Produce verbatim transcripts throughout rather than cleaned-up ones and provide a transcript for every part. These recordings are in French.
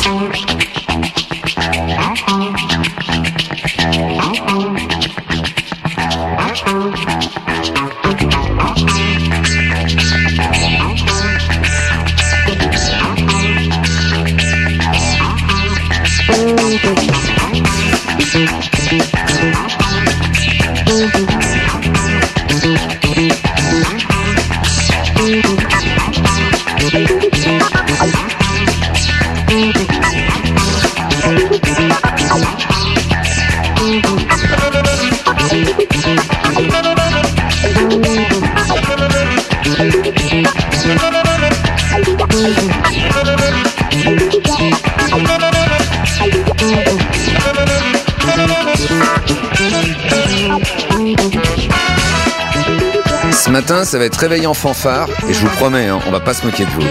Ce matin, ça va être réveil en fanfare et je vous promets, hein, on va pas se moquer de vous.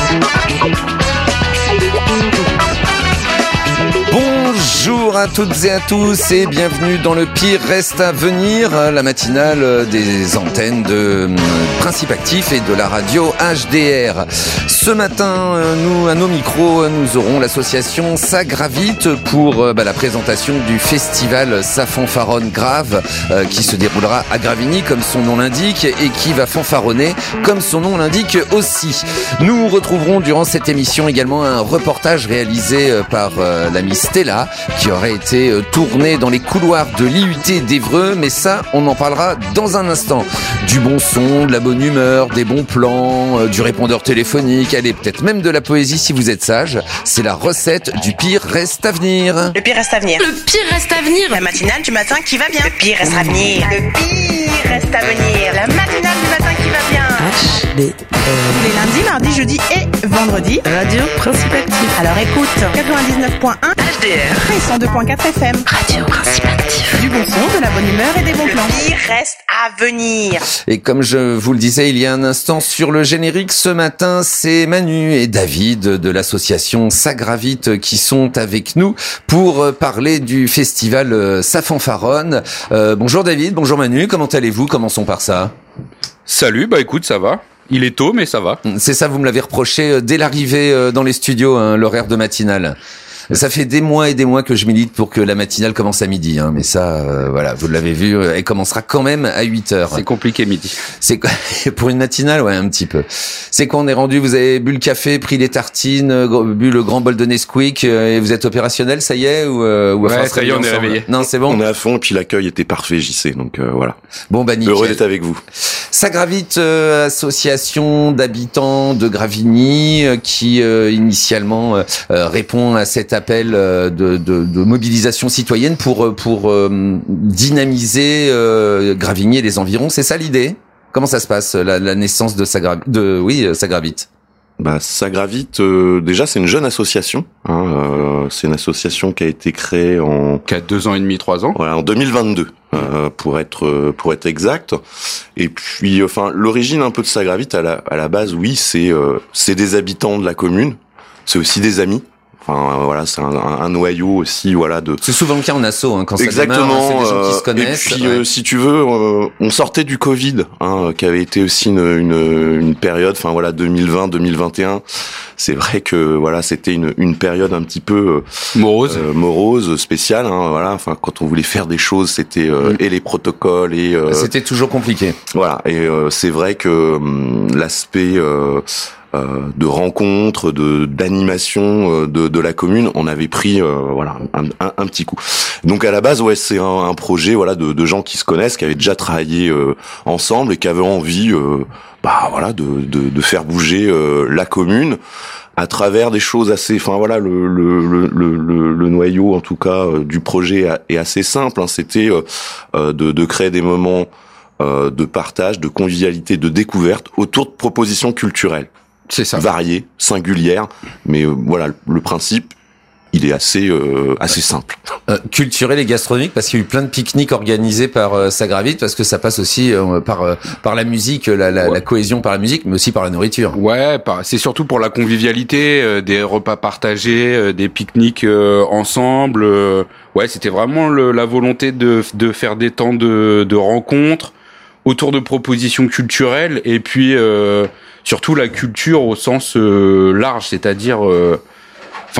Bonjour à toutes et à tous et bienvenue dans le pire reste à venir, la matinale des antennes de Principe Actif et de la radio H D R. Ce matin, nous, à nos micros, nous aurons l'association Ça Gravite pour bah, la présentation du festival Ça Fanfaronne Grave euh, qui se déroulera à Gravigny comme son nom l'indique et qui va fanfaronner comme son nom l'indique aussi. Nous retrouverons durant cette émission également un reportage réalisé par euh, l'ami Stella qui aurait été euh, tourné dans les couloirs de l'I U T d'Évreux, mais ça, on en parlera dans un instant. Du bon son, de la bonne humeur, des bons plans, euh, du répondeur téléphonique, allez, peut-être même de la poésie si vous êtes sage. C'est la recette du pire reste à venir. Le pire reste à venir. Le pire reste à venir. La matinale du matin qui va bien. Le pire reste à venir. Le pire reste à venir. La matinale du matin qui va bien. H D R. Les lundis, mardis, jeudis et vendredis. Radio Principe Actif. Alors écoute, quatre-vingt-dix-neuf point un H D R et cent deux point quatre F M. Radio Principe Actif. Du bon son, de la bonne humeur et des bons plans. Le pire reste à venir. Et comme je vous le disais il y a un instant sur le générique, ce matin, c'est Manu et David de l'association Ça Gravite qui sont avec nous pour parler du festival Ça Fanfaronne. Euh, bonjour David, bonjour Manu, comment allez-vous? Commençons par ça. Salut, bah écoute, ça va. Il est tôt, mais ça va. C'est ça, vous me l'avez reproché dès l'arrivée dans les studios, hein, l'horaire de matinale. Ça fait des mois et des mois que je milite pour que la matinale commence à midi, hein, mais ça, euh, voilà, vous l'avez vu, elle commencera quand même à huit heures. C'est compliqué midi. C'est quoi pour une matinale, ouais, un petit peu. C'est quand on est rendu, vous avez bu le café, pris les tartines, bu le grand bol de Nesquik, et vous êtes opérationnel, ça y est, ou, euh, ou ouais, ça y est, on est réveillé. Non, c'est bon. On est à fond, et puis l'accueil était parfait, J C, donc euh, voilà. Bon, bah nickel. Heureux d'être avec vous. Ça Gravite, euh, association d'habitants de Gravigny, euh, qui euh, initialement euh, répond à cet appel euh, de, de, de mobilisation citoyenne pour pour euh, dynamiser euh, Gravigny et les environs. C'est ça l'idée? Comment ça se passe la, la naissance de Ça Gravite, de oui Ça Gravite? Bah, Ça Gravite, euh, déjà c'est une jeune association. Hein, euh, c'est une association qui a été créée en qui a deux ans et demi, trois ans. Voilà, en deux mille vingt-deux, euh, pour être pour être exact. Et puis, enfin, l'origine un peu de Ça Gravite à la à la base, oui, c'est euh, c'est des habitants de la commune, c'est aussi des amis. Enfin, voilà, c'est un, un noyau aussi, voilà, de. C'est souvent le cas en asso, hein, quand exactement, ça démarre, hein, c'est des gens qui se connaissent. Et puis, ouais. euh, si tu veux, euh, on sortait du Covid, hein, qui avait été aussi une, une, une période, enfin voilà, deux mille vingt, deux mille vingt et un. C'est vrai que voilà, c'était une, une période un petit peu euh, morose, euh, morose, spéciale. Hein, voilà, enfin, quand on voulait faire des choses, c'était euh, mm. et les protocoles et. Euh, c'était toujours compliqué. Voilà, et euh, c'est vrai que euh, l'aspect. Euh, Euh, de rencontres, de d'animation euh, de de la commune, on avait pris euh, voilà un, un, un petit coup. Donc à la base, ouais, c'est un, un projet voilà de, de gens qui se connaissent, qui avaient déjà travaillé euh, ensemble et qui avaient envie, euh, bah voilà, de de, de faire bouger euh, la commune à travers des choses assez, enfin voilà, le le le le, le noyau en tout cas euh, du projet est assez simple. Hein, c'était euh, de de créer des moments euh, de partage, de convivialité, de découverte autour de propositions culturelles. C'est ça. Variées, singulières, mais euh, voilà, le principe, il est assez euh, assez simple. Euh, culturel et gastronomique, parce qu'il y a eu plein de pique-niques organisés par euh, Ça Gravite, parce que ça passe aussi euh, par euh, par la musique, la, la, ouais. la cohésion par la musique, mais aussi par la nourriture. Ouais, c'est surtout pour la convivialité, euh, des repas partagés, euh, des pique-niques euh, ensemble. Euh, ouais, c'était vraiment le, la volonté de de faire des temps de de rencontres autour de propositions culturelles, et puis euh, surtout la culture au sens euh, large, c'est-à-dire, euh, enfin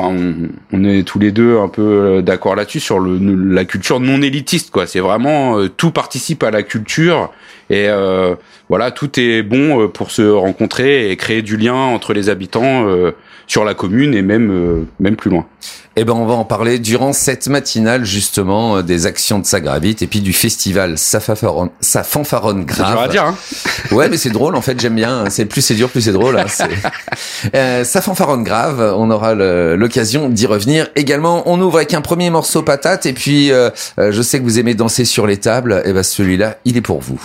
on, on est tous les deux un peu d'accord là-dessus sur le, la culture non élitiste, quoi. C'est vraiment euh, tout participe à la culture et euh, voilà, tout est bon pour se rencontrer et créer du lien entre les habitants euh, sur la commune et même euh, même plus loin. Eh ben, on va en parler durant cette matinale, justement, des actions de Ça Gravite et puis du festival Ça Fanfaronne, Ça Fanfaronne Grave. C'est dur à dire, hein. Ouais, mais c'est drôle, en fait, j'aime bien. C'est plus c'est dur, plus c'est drôle. Hein. C'est... Euh, Ça Fanfaronne Grave, on aura le, l'occasion d'y revenir. Également, on ouvre avec un premier morceau patate et puis, euh, je sais que vous aimez danser sur les tables. Et ben, celui-là, il est pour vous.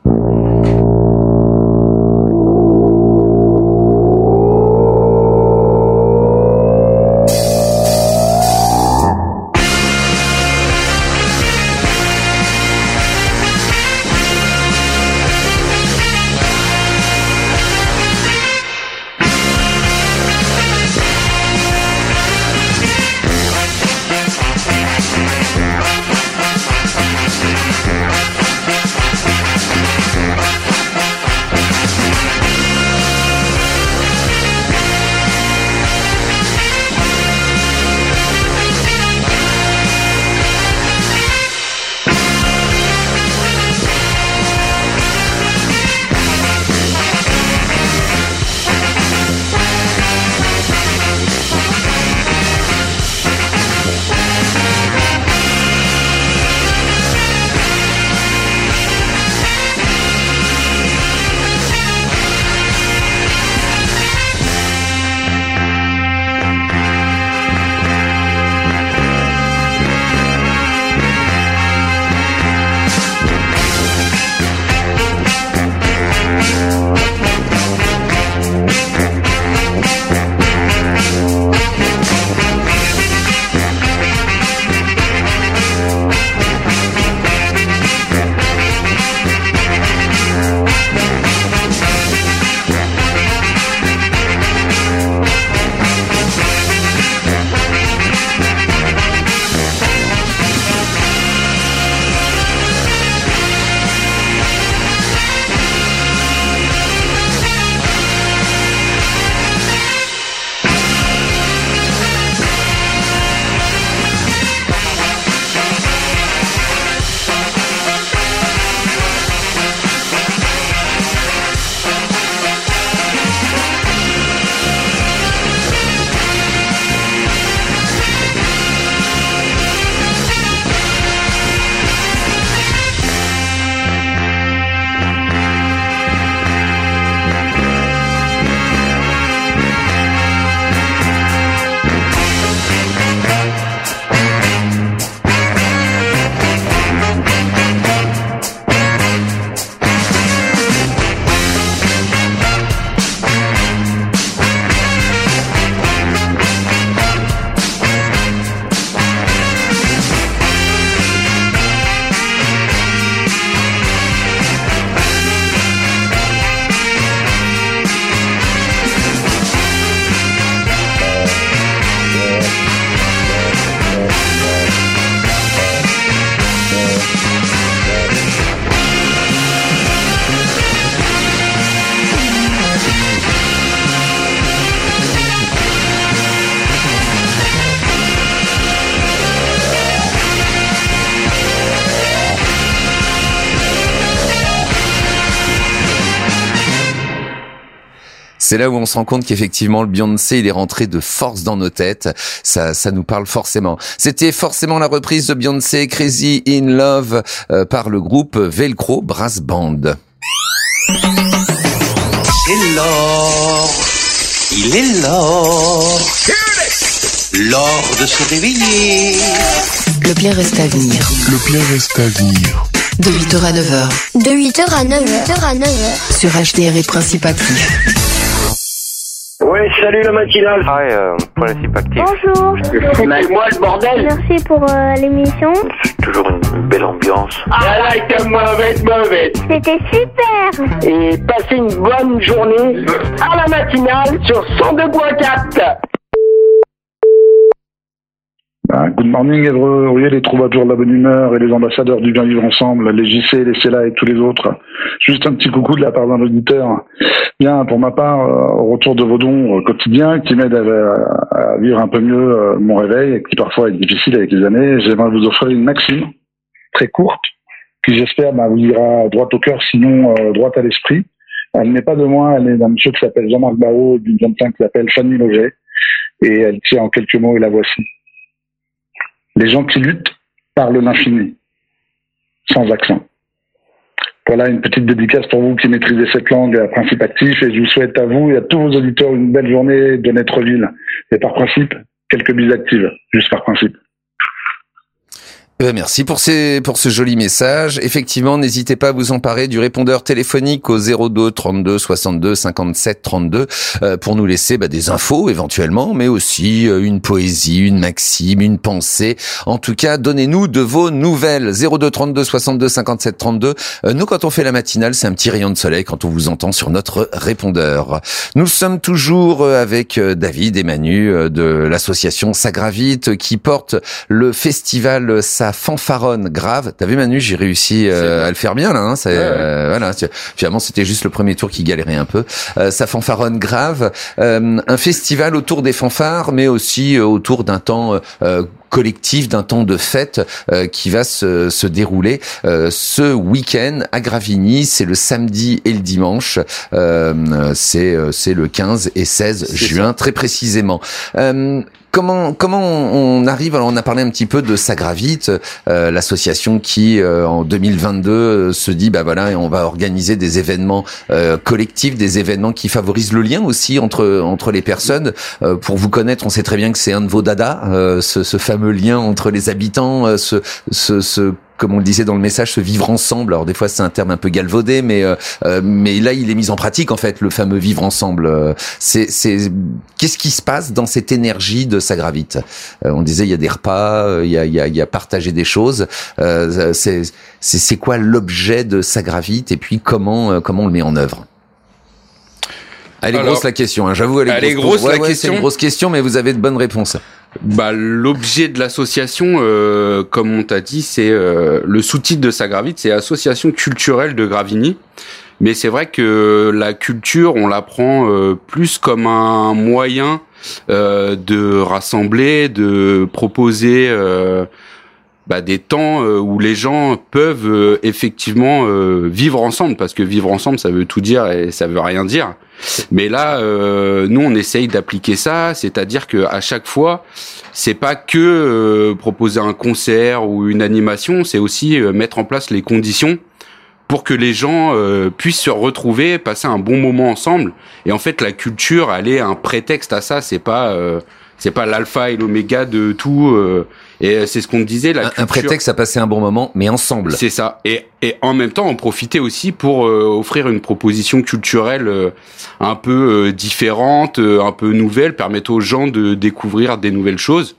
C'est là où on se rend compte qu'effectivement le Beyoncé il est rentré de force dans nos têtes. Ça, ça nous parle forcément. C'était forcément la reprise de Beyoncé Crazy in Love euh, par le groupe Velcro Brass Band. C'est l'or, il est l'or, l'or de se réveiller. Le pire reste à venir. Le pire reste à venir. De huit heures à neuf heures. De huit heures à neuf heures. Sur H D R et Principe Actif. Ouais, salut la matinale. Hi, euh, Principe Actif. Bonjour. C'est moi le bordel. Merci pour euh, l'émission. C'est toujours une belle ambiance. Ah là, t'es mauvaise, mauvaise. C'était super. Et passez une bonne journée à la matinale sur cent deux point quatre. Hein, good morning, heureux, oui, les troubadours de la bonne humeur et les ambassadeurs du bien vivre ensemble, les J C, les C E L A et tous les autres. Juste un petit coucou de la part d'un auditeur. Bien, pour ma part, euh, au retour de vos dons euh, quotidiens qui m'aident à, à vivre un peu mieux euh, mon réveil, et qui parfois est difficile avec les années, j'aimerais vous offrir une maxime très courte, qui j'espère bah, vous ira droit au cœur, sinon euh, droit à l'esprit. Elle n'est pas de moi, elle est d'un monsieur qui s'appelle Jean-Marc Barrault, d'une jeune femme qui s'appelle Fanny Loget, et elle tient en quelques mots, et la voici. Les gens qui luttent parlent l'infini, sans accent. Voilà une petite dédicace pour vous qui maîtrisez cette langue à principe actif, et je vous souhaite à vous et à tous vos auditeurs une belle journée de Netreville. Et par principe, quelques bises actives, juste par principe. Merci pour ces, pour ce joli message. Effectivement, n'hésitez pas à vous emparer du répondeur téléphonique au zéro deux trente-deux soixante-deux cinquante-sept trente-deux euh, pour nous laisser bah, des infos éventuellement, mais aussi euh, une poésie, une maxime, une pensée. En tout cas, donnez-nous de vos nouvelles. zéro deux trente-deux soixante-deux cinquante-sept trente-deux. Euh, nous, quand on fait la matinale, c'est un petit rayon de soleil quand on vous entend sur notre répondeur. Nous sommes toujours avec David et Manu de l'association Ça Gravite qui porte le festival Ça fanfaronne grave. T'as vu Manu, j'ai réussi euh, à le faire bien là. Hein, c'est, ouais, ouais. Euh, voilà. Finalement, c'était juste le premier tour qui galérait un peu. Euh, ça fanfaronne grave. Euh, un festival autour des fanfares, mais aussi euh, autour d'un temps euh, collectif, d'un temps de fête euh, qui va se, se dérouler euh, ce week-end à Gravigny. C'est le samedi et le dimanche. Euh, c'est c'est le quinze et seize c'est juin, ça. Très précisément. Euh, Comment comment on arrive, alors on a parlé un petit peu de Ça Gravite, euh, l'association qui euh, en deux mille vingt-deux euh, se dit bah voilà, on va organiser des événements euh, collectifs, des événements qui favorisent le lien aussi entre entre les personnes. Euh, pour vous connaître, on sait très bien que c'est un de vos dadas, euh, ce, ce fameux lien entre les habitants, euh, ce ce, ce comme on le disait dans le message, se vivre ensemble. Alors des fois c'est un terme un peu galvaudé, mais euh, mais là il est mis en pratique en fait, le fameux vivre ensemble. C'est c'est qu'est-ce qui se passe dans cette énergie de Ça Gravite? euh, On disait il y a des repas, il y a il y a il y a partager des choses. Euh, c'est c'est c'est quoi l'objet de Ça Gravite et puis comment comment on le met en œuvre? Elle est Alors, grosse la question, hein, j'avoue. Elle est elle grosse, est grosse ouais, la ouais, question. C'est une grosse question, mais vous avez de bonnes réponses. Bah, l'objet de l'association, euh, comme on t'a dit, c'est euh, le sous-titre de Ça Gravite, c'est Association culturelle de Gravigny. Mais c'est vrai que la culture, on la prend euh, plus comme un moyen euh, de rassembler, de proposer euh, bah, des temps euh, où les gens peuvent euh, effectivement euh, vivre ensemble, parce que vivre ensemble, ça veut tout dire et ça veut rien dire. Mais là, euh, nous, on essaye d'appliquer ça, c'est-à-dire que à chaque fois, c'est pas que euh, proposer un concert ou une animation, c'est aussi euh, mettre en place les conditions pour que les gens euh, puissent se retrouver, passer un bon moment ensemble. Et en fait, la culture, elle est un prétexte à ça. C'est pas, euh, c'est pas l'alpha et l'oméga de tout. Euh, et c'est ce qu'on disait. La un, culture, un prétexte à passer un bon moment, mais ensemble. C'est ça. Et, et en même temps, en profiter aussi pour euh, offrir une proposition culturelle euh, un peu euh, différente, euh, un peu nouvelle, permettant aux gens de découvrir des nouvelles choses.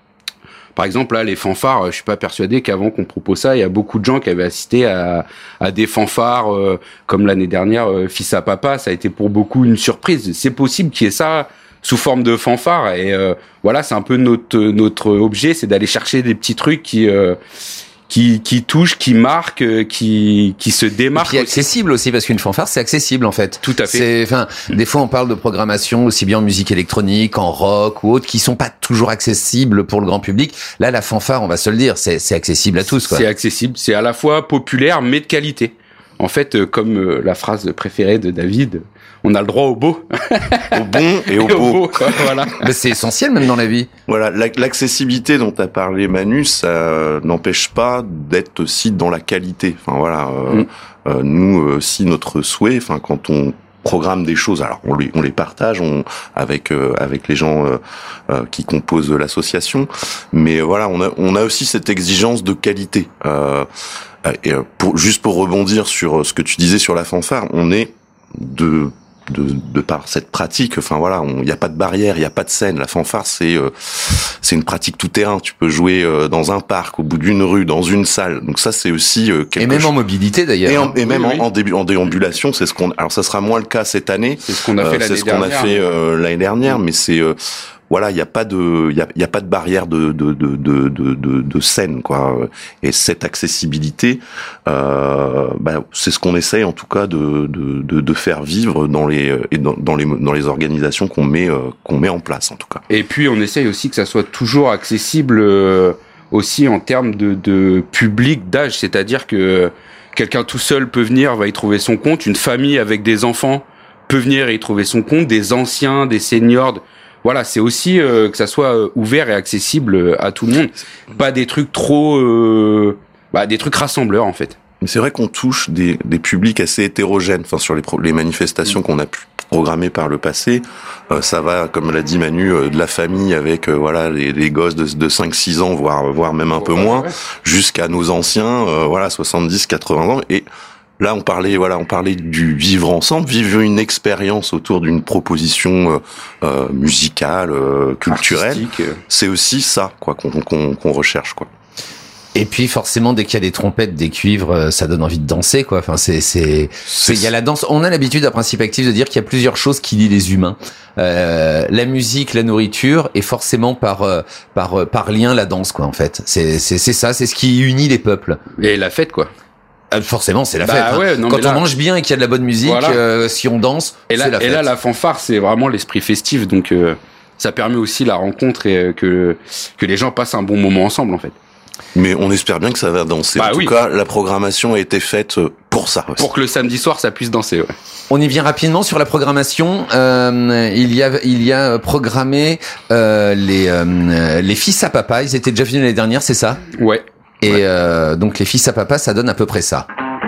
Par exemple, là, les fanfares, je suis pas persuadé qu'avant qu'on propose ça, il y a beaucoup de gens qui avaient assisté à, à des fanfares, euh, comme l'année dernière, euh, Fils à Papa, ça a été pour beaucoup une surprise. C'est possible qu'il y ait ça sous forme de fanfare, et euh, voilà, c'est un peu notre notre objet, c'est d'aller chercher des petits trucs qui euh, qui qui touchent, qui marquent, qui qui se démarquent. Et puis accessible aussi, parce qu'une fanfare c'est accessible en fait. Tout à fait. C'est, enfin, des fois on parle de programmation aussi bien en musique électronique, en rock ou autre, qui sont pas toujours accessibles pour le grand public. Là, la fanfare, on va se le dire, c'est c'est accessible à tous, quoi. C'est accessible, c'est à la fois populaire mais de qualité. En fait, comme euh, la phrase préférée de David, on a le droit au beau. Au bon et au et beau. Au beau quoi, voilà. Mais c'est essentiel même dans la vie. Voilà, l'accessibilité dont tu as parlé Manu, ça n'empêche pas d'être aussi dans la qualité. Enfin voilà, euh, mm. euh, nous aussi notre souhait, enfin quand on programme des choses, alors on les on les partage on, avec euh, avec les gens euh, euh, qui composent l'association, mais voilà, on a on a aussi cette exigence de qualité. Euh, et pour juste pour rebondir sur ce que tu disais sur la fanfare, on est de de, de par cette pratique, enfin voilà, il n'y a pas de barrière, il n'y a pas de scène. La fanfare, c'est euh, c'est une pratique tout terrain. Tu peux jouer euh, dans un parc, au bout d'une rue, dans une salle. Donc ça, c'est aussi euh, quelque et même chose... en mobilité d'ailleurs. Et, en, et même oui, en, oui. en début, en déambulation, c'est ce qu'on. Alors ça sera moins le cas cette année. C'est ce qu'on a fait euh, l'année C'est ce qu'on dernière. a fait euh, l'année dernière, mais c'est euh, voilà, il y a pas de, il y a, y a pas de barrière de de de de de, de, de scène, quoi. Et cette accessibilité, euh, bah, c'est ce qu'on essaye en tout cas de de de, de faire vivre dans les et dans, dans les dans les organisations qu'on met euh, qu'on met en place en tout cas. Et puis on essaye aussi que ça soit toujours accessible euh, aussi en termes de de public, d'âge, c'est-à-dire que quelqu'un tout seul peut venir, va y trouver son compte, une famille avec des enfants peut venir y trouver son compte, des anciens, des seniors. Voilà, c'est aussi euh, que ça soit euh, ouvert et accessible à tout le monde. Pas des trucs trop... Euh, bah, des trucs rassembleurs, en fait. Mais c'est vrai qu'on touche des, des publics assez hétérogènes. Enfin, sur les, pro- les manifestations qu'on a pu programmer par le passé, euh, ça va, comme l'a dit Manu, euh, de la famille avec euh, voilà les, les gosses de, de cinq six ans, voire, voire même un peu ouais, moins, ouais. jusqu'à nos anciens, euh, voilà, soixante-dix quatre-vingts ans. Et là, on parlait, voilà, on parlait du vivre ensemble, vivre une expérience autour d'une proposition euh, euh, musicale, euh, culturelle. Artistique. C'est aussi ça, quoi, qu'on, qu'on, qu'on recherche, quoi. Et puis forcément, dès qu'il y a des trompettes, des cuivres, ça donne envie de danser, quoi. Enfin, c'est, c'est, c'est, il y a la danse. On a l'habitude à Principe Actif de dire qu'il y a plusieurs choses qui lient les humains. Euh, la musique, la nourriture, et forcément par euh, par par lien la danse, quoi. En fait, c'est c'est c'est ça, c'est ce qui unit les peuples. Et la fête, quoi. Euh, forcément, c'est la bah, fête. Ouais, hein. non, Quand là, on mange bien et qu'il y a de la bonne musique, voilà. euh, si on danse, et là, c'est la fête. Et là, la fanfare, c'est vraiment l'esprit festif, donc euh, ça permet aussi la rencontre et euh, que que les gens passent un bon moment ensemble, en fait. Mais on espère bien que ça va danser. Bah, en oui. tout cas, la programmation a été faite pour ça. Aussi. Pour que le samedi soir, ça puisse danser. Ouais. On y vient rapidement sur la programmation. Euh, il y a, il y a programmé euh, les euh, les fils à papa. Ils étaient déjà venus l'année dernière, c'est ça ? Ouais. Et ouais. Euh, donc les fils à papa, ça donne à peu près ça.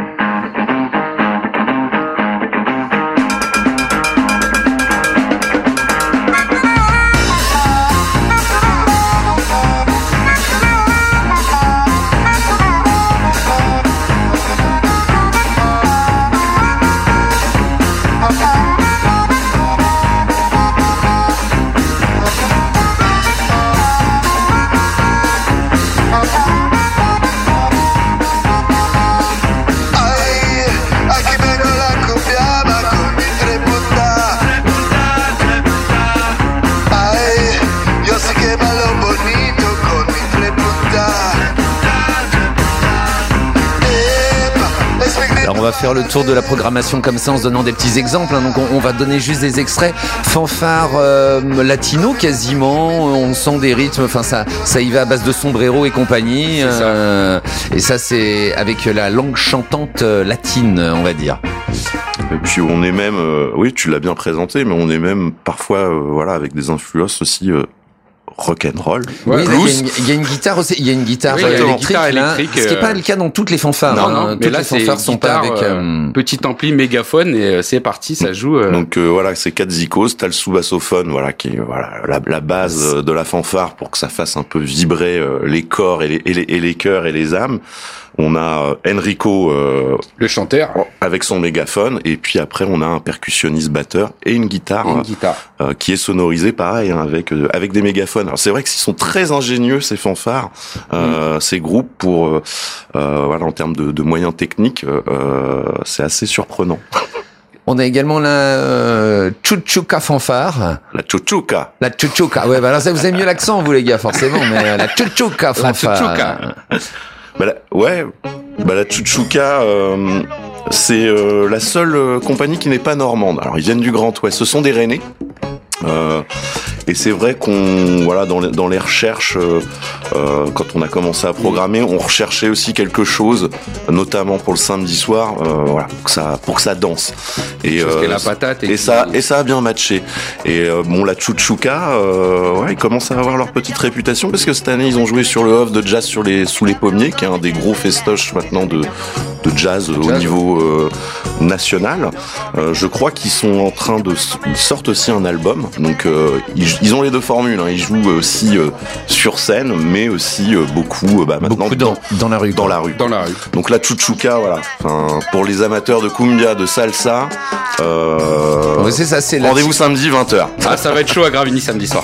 On va faire le tour de la programmation comme ça en se donnant des petits exemples. Hein. Donc on, on va donner juste des extraits. Fanfare euh, latino quasiment. On sent des rythmes. Enfin ça, ça y va à base de sombrero et compagnie. Euh, et ça c'est avec la langue chantante latine, on va dire. Et puis on est même, euh, oui, tu l'as bien présenté, mais on est même parfois, euh, voilà, avec des influences aussi. Euh, rock'n'roll. Ouais, il y, y a une guitare aussi, il y a une guitare oui, électrique, guitare électrique là, ce qui n'est pas le cas dans toutes les fanfares. Non, non, hein. mais toutes là, les fanfares sont guitare, pas avec euh, petit ampli mégaphone et euh, c'est parti, ça joue. Euh... Donc euh, voilà, c'est quatre zikos, t'as le sous-bassophone, voilà, qui est voilà la, la base euh, de la fanfare pour que ça fasse un peu vibrer euh, les corps et les, et les et les cœurs et les âmes. On a euh, Enrico, euh, le chanteur, avec son mégaphone, et puis après on a un percussionniste batteur et une guitare, et une guitare. Euh, qui est sonorisée pareil, hein, avec euh, avec des mégaphones. Alors c'est vrai qu'ils sont très ingénieux ces fanfares, euh, mm. ces groupes pour euh, euh, voilà en termes de, de moyens techniques, euh, c'est assez surprenant. On a également la euh, Chuchuka fanfare. La Chuchuka. La Chuchuka. Ouais, bah alors ça vous avez mieux l'accent vous les gars forcément, mais la Chuchuka fanfare. La Chuchuka. Bah la, ouais, bah la Chuchuka, euh, c'est euh, la seule euh, compagnie qui n'est pas normande. Alors ils viennent du Grand Ouest, ce sont des Rennais. Euh, et c'est vrai qu'on, voilà, dans les, dans les recherches, euh, euh, quand on a commencé à programmer, on recherchait aussi quelque chose, notamment pour le samedi soir, euh, voilà, pour que ça, pour que ça danse. Et, euh, la patate et, et ça, et ça a bien matché. Et euh, bon, la Chuchuka, euh, ouais, ils commencent à avoir leur petite réputation parce que cette année, ils ont joué sur le off de jazz sur les sous les pommiers, qui est un des gros festoches maintenant de de jazz, jazz au niveau euh, national. Euh, je crois qu'ils sont en train de, ils sortent aussi un album. Donc euh, ils, ils ont les deux formules. Hein. Ils jouent aussi euh, sur scène, mais aussi euh, beaucoup, euh, bah, maintenant beaucoup dans, dans la rue. Dans la rue. Dans la rue. Donc la Chuchuka, voilà. Enfin, pour les amateurs de cumbia, de salsa. Euh, ouais, c'est ça. C'est rendez-vous samedi vingt heures. Ah, ça va être chaud à Gravigny samedi soir.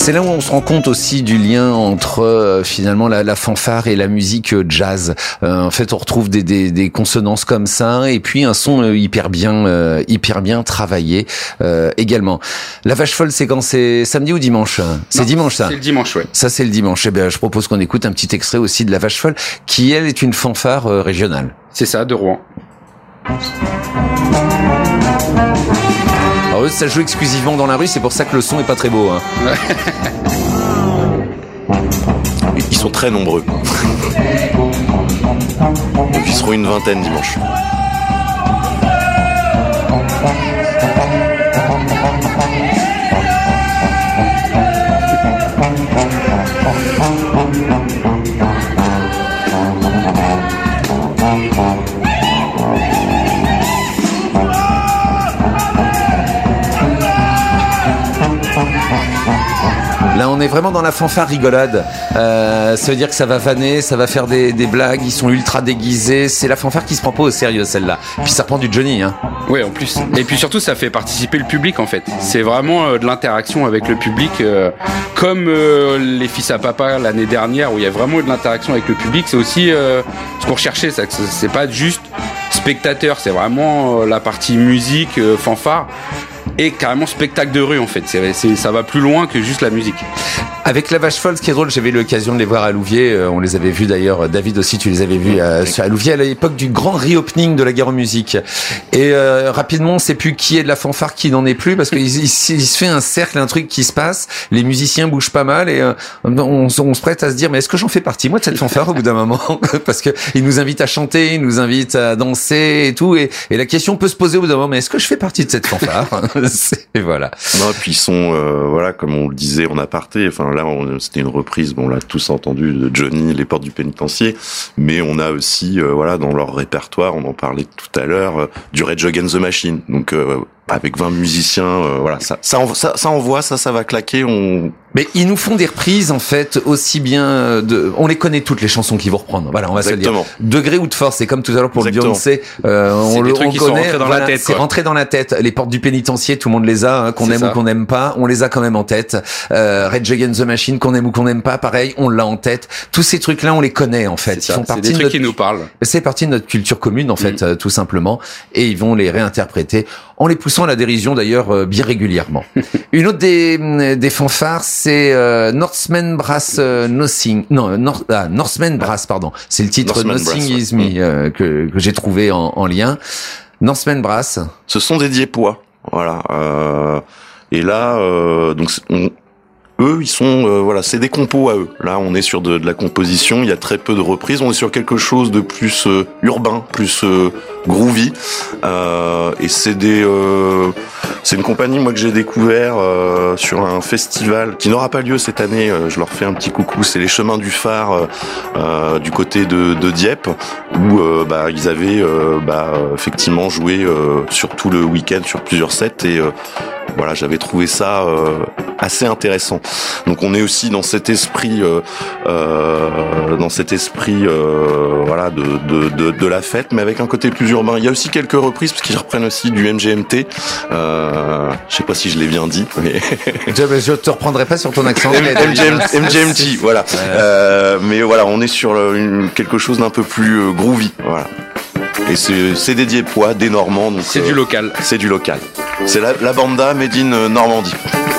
C'est là où on se rend compte aussi du lien entre euh, finalement la, la fanfare et la musique euh, jazz. Euh, en fait, on retrouve des, des, des consonances comme ça, et puis un son euh, hyper bien, euh, hyper bien travaillé euh, également. La vache folle, c'est quand? C'est samedi ou dimanche? C'est Non, dimanche, ça. C'est le dimanche, ouais. Ça, c'est le dimanche. Eh bien, je propose qu'on écoute un petit extrait aussi de la vache folle, qui elle est une fanfare euh, régionale. C'est ça, de Rouen. Alors eux, ça joue exclusivement dans la rue, c'est pour ça que le son est pas très beau. Hein. Ils sont très nombreux. Donc ils seront une vingtaine dimanche. Là, on est vraiment dans la fanfare rigolade. Euh, ça veut dire que ça va vanner, ça va faire des, des blagues. Ils sont ultra déguisés. C'est la fanfare qui se prend pas au sérieux, celle-là. Puis ça prend du Johnny, hein. Ouais, en plus. Et puis surtout, ça fait participer le public, en fait. C'est vraiment euh, de l'interaction avec le public, euh, comme euh, les Fils à Papa l'année dernière, où il y a vraiment eu de l'interaction avec le public. C'est aussi euh, ce qu'on recherchait, ça. C'est pas juste spectateur, c'est vraiment euh, la partie musique, euh, fanfare. Et carrément spectacle de rue en fait, c'est, c'est, ça va plus loin que juste la musique. Avec la vache folle, ce qui est drôle, j'avais eu l'occasion de les voir à Louviers, euh, on les avait vus d'ailleurs, David aussi tu les avais vus euh, à Louviers à l'époque du grand reopening de la Gare aux Musiques. Et euh, rapidement on sait plus qui est de la fanfare, qui n'en est plus, parce qu'il il, il se fait un cercle, un truc qui se passe, les musiciens bougent pas mal et euh, on, on se prête à se dire mais est-ce que j'en fais partie moi de cette fanfare au bout d'un moment? Parce que ils nous invitent à chanter, ils nous invitent à danser et tout, et, et la question peut se poser au bout d'un moment, mais est-ce que je fais partie de cette fanfare? Et voilà. Non, puis ils sont, euh, voilà, comme on le disait en aparté, enfin là, on, c'était une reprise, bon, on l'a tous entendu, de Johnny, Les Portes du Pénitencier, mais on a aussi, euh, voilà, dans leur répertoire, on en parlait tout à l'heure, euh, du Rage Against the Machine, donc euh, avec vingt musiciens, euh, voilà, ça, ça, ça, ça envoie, ça, ça va claquer, on... Mais ils nous font des reprises, en fait, aussi bien de, on les connaît toutes les chansons qu'ils vont reprendre. Voilà, on va Exactement. se le dire. Degré ou de force, c'est comme tout à l'heure pour Exactement. le Beyoncé, euh, on le, on connaît, dans voilà, la tête, c'est rentré dans la tête. Les Portes du Pénitencier, tout le monde les a, hein, qu'on C'est aime ça. ou qu'on n'aime pas, on les a quand même en tête. Euh, Rage Against the Machine, qu'on aime ou qu'on n'aime pas, pareil, on l'a en tête. Tous ces trucs-là, on les connaît, en fait. C'est Ils ça. font C'est partie des de trucs notre... qui nous parlent. C'est partie de notre culture commune, en fait, Mm. euh, tout simplement. Et ils vont les réinterpréter, en les poussant à la dérision, d'ailleurs, euh, bien régulièrement. Une autre des, des fanfares, c'est euh, Northman Brass euh, Nothing. Non, North, ah, Northman Brass, pardon. C'est le titre Northman Nothing Brass, Is Me euh, que, que j'ai trouvé en, en lien. Northman Brass. Ce sont des Diepois, voilà. Euh, et là, euh, donc on, eux, ils sont, euh, voilà, c'est des compos à eux. Là, on est sur de, de la composition. Il y a très peu de reprises. On est sur quelque chose de plus euh, urbain, plus euh, groovy. Euh, et c'est des, euh, c'est une compagnie moi que j'ai découvert euh, sur un festival qui n'aura pas lieu cette année. Euh, je leur fais un petit coucou. C'est les Chemins du Phare euh, euh, du côté de, de Dieppe, où euh, bah ils avaient euh, bah effectivement joué euh, sur tout le week-end sur plusieurs sets et euh, voilà, j'avais trouvé ça euh, assez intéressant. Donc on est aussi dans cet esprit, euh, euh, dans cet esprit, euh, voilà, de, de de de la fête, mais avec un côté plus urbain. Il y a aussi quelques reprises parce qu'ils reprennent aussi du M G M T. Euh, je sais pas si je l'ai bien dit, mais Je, je te reprendrai pas sur ton accent. M G M T, voilà. Euh, mais voilà, on est sur une, quelque chose d'un peu plus euh, groovy, voilà. Et c'est, c'est des Diepois, des Normands. Donc, C'est euh, du local. C'est du local. C'est la, la banda made in euh, Normandie.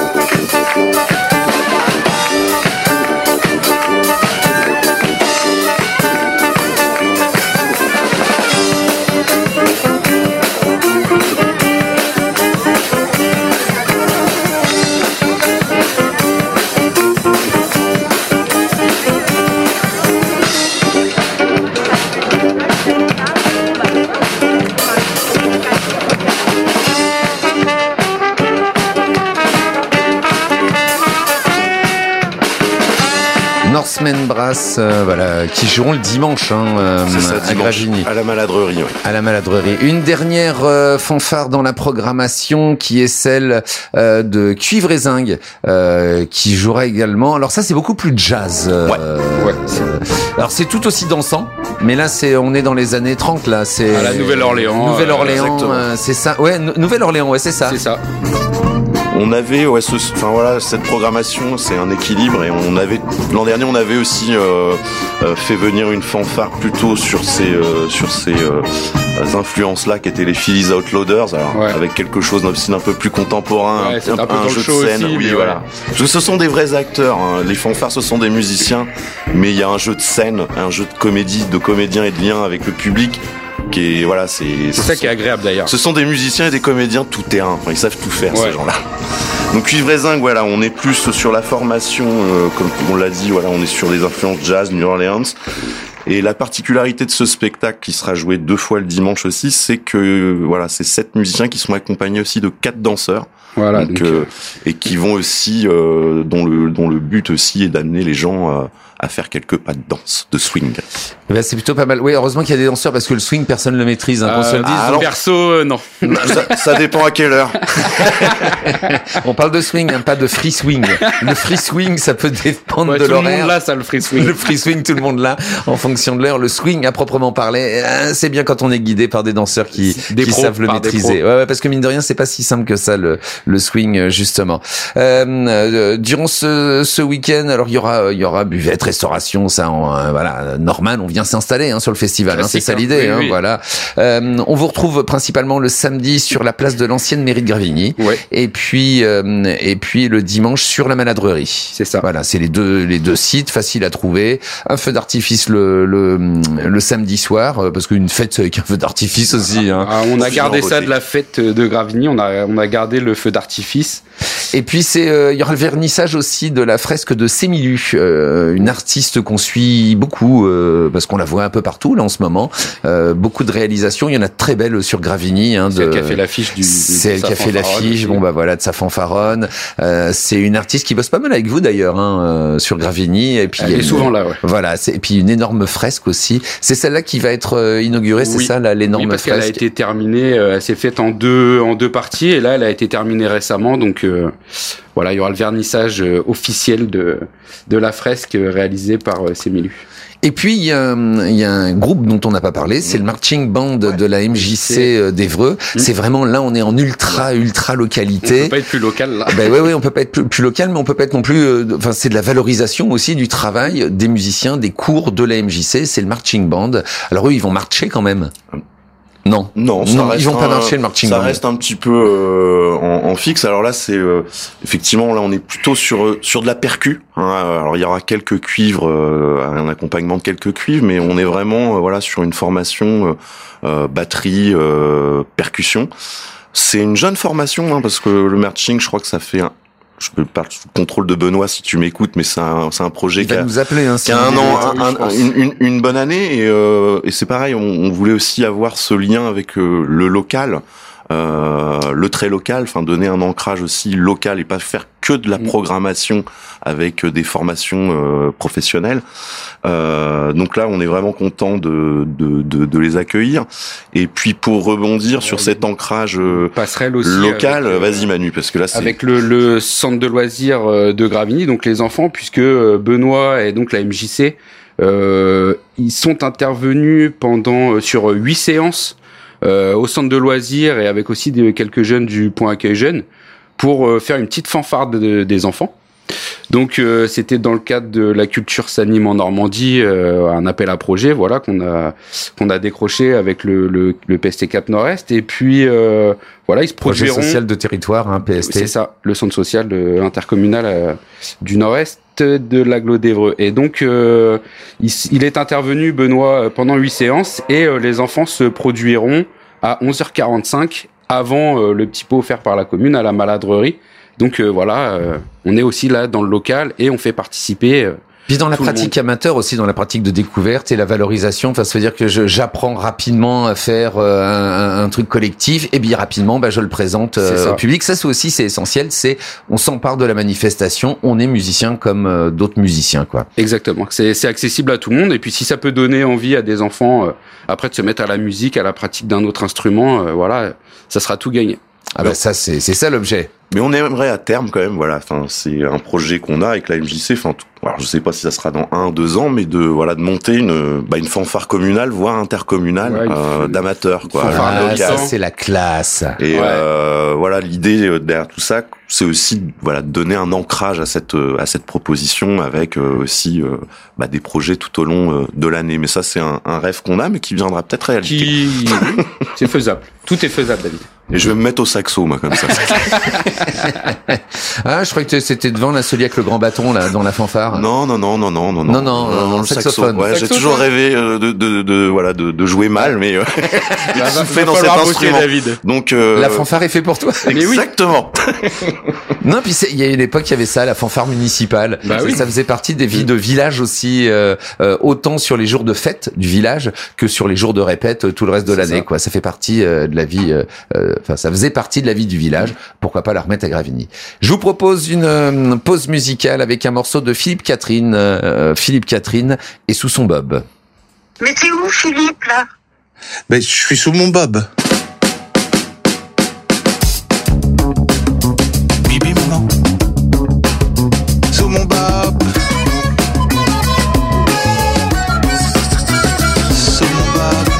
Northman Brass, euh, voilà, qui joueront le dimanche hein, euh, C'est ça, à dimanche, Gragigny. à la maladrerie, ouais. À la maladrerie. Une dernière euh, fanfare dans la programmation qui est celle euh, de Cuivre et Zinc, euh, qui jouera également. Alors ça, c'est beaucoup plus jazz. Euh, Ouais. Ouais. euh, alors c'est tout aussi dansant, mais là, c'est on est dans les années trente là. C'est À la Nouvelle-Orléans, Nouvelle-Orléans, euh, exactement. euh, c'est ça. Ouais, Nou- Nouvelle-Orléans, ouais, c'est ça. C'est ça. on avait, ouais, ce, enfin voilà, cette programmation, c'est un équilibre et on avait l'an dernier, on avait aussi euh, euh, fait venir une fanfare plutôt sur ces euh, sur ces euh, influences-là, qui étaient les Phillies Outloaders, alors ouais. avec quelque chose aussi un peu plus contemporain, ouais, un, un, un, un jeu de scène, aussi, oui, voilà. Ouais. Parce que ce sont des vrais acteurs, hein. Les fanfares, ce sont des musiciens, mais il y a un jeu de scène, un jeu de comédie, de comédiens et de liens avec le public. Qui est, voilà, c'est, c'est ça sont, qui est agréable d'ailleurs. Ce sont des musiciens et des comédiens tout terrain. Enfin, ils savent tout faire, ouais. Ces gens-là. Donc Cuivre et Zinc, voilà, on est plus sur la formation, euh, comme on l'a dit, voilà, on est sur des influences jazz, New Orleans. Et la particularité de ce spectacle, qui sera joué deux fois le dimanche aussi, c'est que voilà, c'est sept musiciens qui sont accompagnés aussi de quatre danseurs. Voilà, donc, donc euh, et qui vont aussi, euh, dont le dont le but aussi est d'amener les gens euh, à faire quelques pas de danse, de swing. Eh ben, c'est plutôt pas mal. Oui, heureusement qu'il y a des danseurs, parce que le swing, personne le maîtrise, hein, qu'on se le dise. Ah, perso, euh, non. ça, ça dépend à quelle heure. On parle de swing, hein, pas de free swing. Le free swing, ça peut dépendre ouais, de tout l'horaire. Tout le monde là, ça, le free swing. Le free swing, tout le monde là, en fonction de l'heure. Le swing, à proprement parler, euh, c'est bien quand on est guidé par des danseurs qui, des qui pros, savent le maîtriser. Ouais, ouais, parce que mine de rien, c'est pas si simple que ça, le, le swing, justement. Euh, euh, durant ce, ce week-end, alors il y aura, il y aura buvette, restauration, ça, on, euh, voilà, normal, on vient s'installer, hein, sur le festival, hein, c'est ça l'idée, oui, hein, oui. Voilà. Euh, on vous retrouve principalement le samedi sur la place de l'ancienne mairie de Gravigny, ouais. et puis euh, et puis le dimanche sur la Maladrerie. C'est ça. Voilà, c'est les deux les deux sites faciles à trouver. Un feu d'artifice le le, le samedi soir, parce qu'une fête avec un feu d'artifice aussi. Hein. Ah, on a gardé ça de la fête de Gravigny. On a on a gardé le feu d'artifice. Et puis c'est il euh, y aura le vernissage aussi de la fresque de Sémilu, euh, une artiste qu'on suit beaucoup euh, parce qu'on la voit un peu partout là en ce moment. Euh, beaucoup de réalisations, il y en a de très belles sur Gravigny. Hein, de... C'est elle qui a fait l'affiche du. C'est elle qui a fait l'affiche. Bon bah voilà, de sa fanfaronne. Euh, c'est une artiste qui bosse pas mal avec vous d'ailleurs hein, euh, sur Gravigny. Et puis elle est une... souvent là. Ouais. Voilà, c'est... et puis une énorme fresque aussi. C'est celle-là qui va être euh, inaugurée, oui. C'est ça là, l'énorme oui, parce fresque. Qu'elle a été terminée, euh, elle s'est faite en deux en deux parties et là elle a été terminée récemment donc. Euh... Voilà, il y aura le vernissage euh, officiel de de la fresque réalisée par euh, Sémilu. Et puis il y a, il y a un groupe dont on n'a pas parlé, c'est le marching band ouais. de la M J C d'Évreux. Mmh. C'est vraiment là, on est en ultra ultra localité. On peut pas être plus local là. Ben oui, oui, on peut pas être plus, plus local, mais on peut pas être non plus. Euh, enfin, c'est de la valorisation aussi du travail des musiciens, des cours de la M J C. C'est le marching band. Alors eux, ils vont marcher quand même. Non, non, ça non reste ils vont pas un, marcher le marching ça band. Ça reste un petit peu euh, en, en fixe. Alors là, c'est euh, effectivement là, on est plutôt sur sur de la percu. Hein. Alors il y aura quelques cuivres, euh, un accompagnement de quelques cuivres, mais on est vraiment euh, voilà sur une formation euh, batterie, euh, percussion. C'est une jeune formation hein, parce que le marching, je crois que ça fait un je peux parler sous le contrôle de Benoît si tu m'écoutes, mais c'est un, c'est un projet il qui va a, nous appeler, hein, qui a un an, un, un, une, une, une bonne année et, euh, et c'est pareil, on, on voulait aussi avoir ce lien avec euh, le local, euh, le très local, enfin donner un ancrage aussi local et pas faire que de la programmation avec des formations euh, professionnelles. Euh, donc là, on est vraiment content de, de, de, de les accueillir. Et puis pour rebondir ouais, sur cet ancrage euh, passerelle aussi local, avec, vas-y Manu, parce que là c'est avec le, le centre de loisirs de Gravigny, donc les enfants, puisque Benoît et donc la M J C, euh, ils sont intervenus pendant sur huit séances euh, au centre de loisirs et avec aussi des, quelques jeunes du point accueil jeunes pour euh, faire une petite fanfare de, de, des enfants. Donc euh, c'était dans le cadre de la culture s'anime en Normandie, euh, un appel à projet, voilà qu'on a qu'on a décroché avec le le, le P S T Cap Nord-Est et puis euh, voilà ils se produiront. Projet social de territoire, hein, P S T. C'est ça, le centre social de, intercommunal euh, du Nord-Est de l'Agglo d'Évreux. Et donc euh, il, il est intervenu Benoît pendant huit séances et euh, les enfants se produiront à onze heures quarante-cinq avant euh, le petit pot offert par la commune à la Maladrerie. Donc euh, voilà, euh, on est aussi là dans le local et on fait participer. Euh, Puis dans la pratique amateur aussi, dans la pratique de découverte et la valorisation, enfin, ça veut dire que je, j'apprends rapidement à faire euh, un, un truc collectif et bien rapidement, bah, je le présente euh, au public. Ça, c'est aussi, c'est essentiel. C'est, on s'empare de la manifestation. On est musicien comme euh, d'autres musiciens, quoi. Exactement. C'est, c'est accessible à tout le monde. Et puis, si ça peut donner envie à des enfants euh, après de se mettre à la musique, à la pratique d'un autre instrument, euh, voilà, ça sera tout gagné. Ah bah ça c'est c'est ça l'objet. Mais on aimerait à terme quand même, voilà. Enfin, c'est un projet qu'on a avec la M J C. Enfin, tout, alors je sais pas si ça sera dans un, deux ans, mais de voilà de monter une bah, une fanfare communale, voire intercommunale, ouais, euh, d'amateurs, quoi. Ah, ça c'est la classe. Et ouais. euh, voilà, l'idée derrière tout ça, c'est aussi voilà de donner un ancrage à cette à cette proposition avec euh, aussi euh, bah, des projets tout au long euh, de l'année. Mais ça, c'est un, un rêve qu'on a, mais qui viendra peut-être réalité. Qui... c'est faisable. Tout est faisable, David. Et je vais me mettre au saxo, moi, comme ça. Ah, je croyais que c'était devant là, celui avec le grand bâton là, dans la fanfare. Non, non, non, non, non, non, non, non, non, non le saxophone. Ouais, saxophone. J'ai toujours rêvé de, de, de, de voilà, de, de jouer mal, mais euh, bah, de souffler dans cet instrument. David. Donc euh, la fanfare est fait pour toi. Exactement. Non, puis il y a une époque, il y avait ça, la fanfare municipale. Bah oui. Ça faisait partie des vies de village aussi, euh, euh, autant sur les jours de fête du village que sur les jours de répète euh, tout le reste de l'année. Quoi, ça fait partie euh, de la vie. Enfin, euh, ça faisait partie de la vie du village. Pourquoi pas la remettre à Gravigny. Je vous propose une euh, pause musicale avec un morceau de Philippe Catherine. Euh, Philippe Catherine est sous son bob. Mais t'es où, Philippe, là? Ben, je suis sous mon bob. Bibi maman. Sous mon bob. Sous mon bob.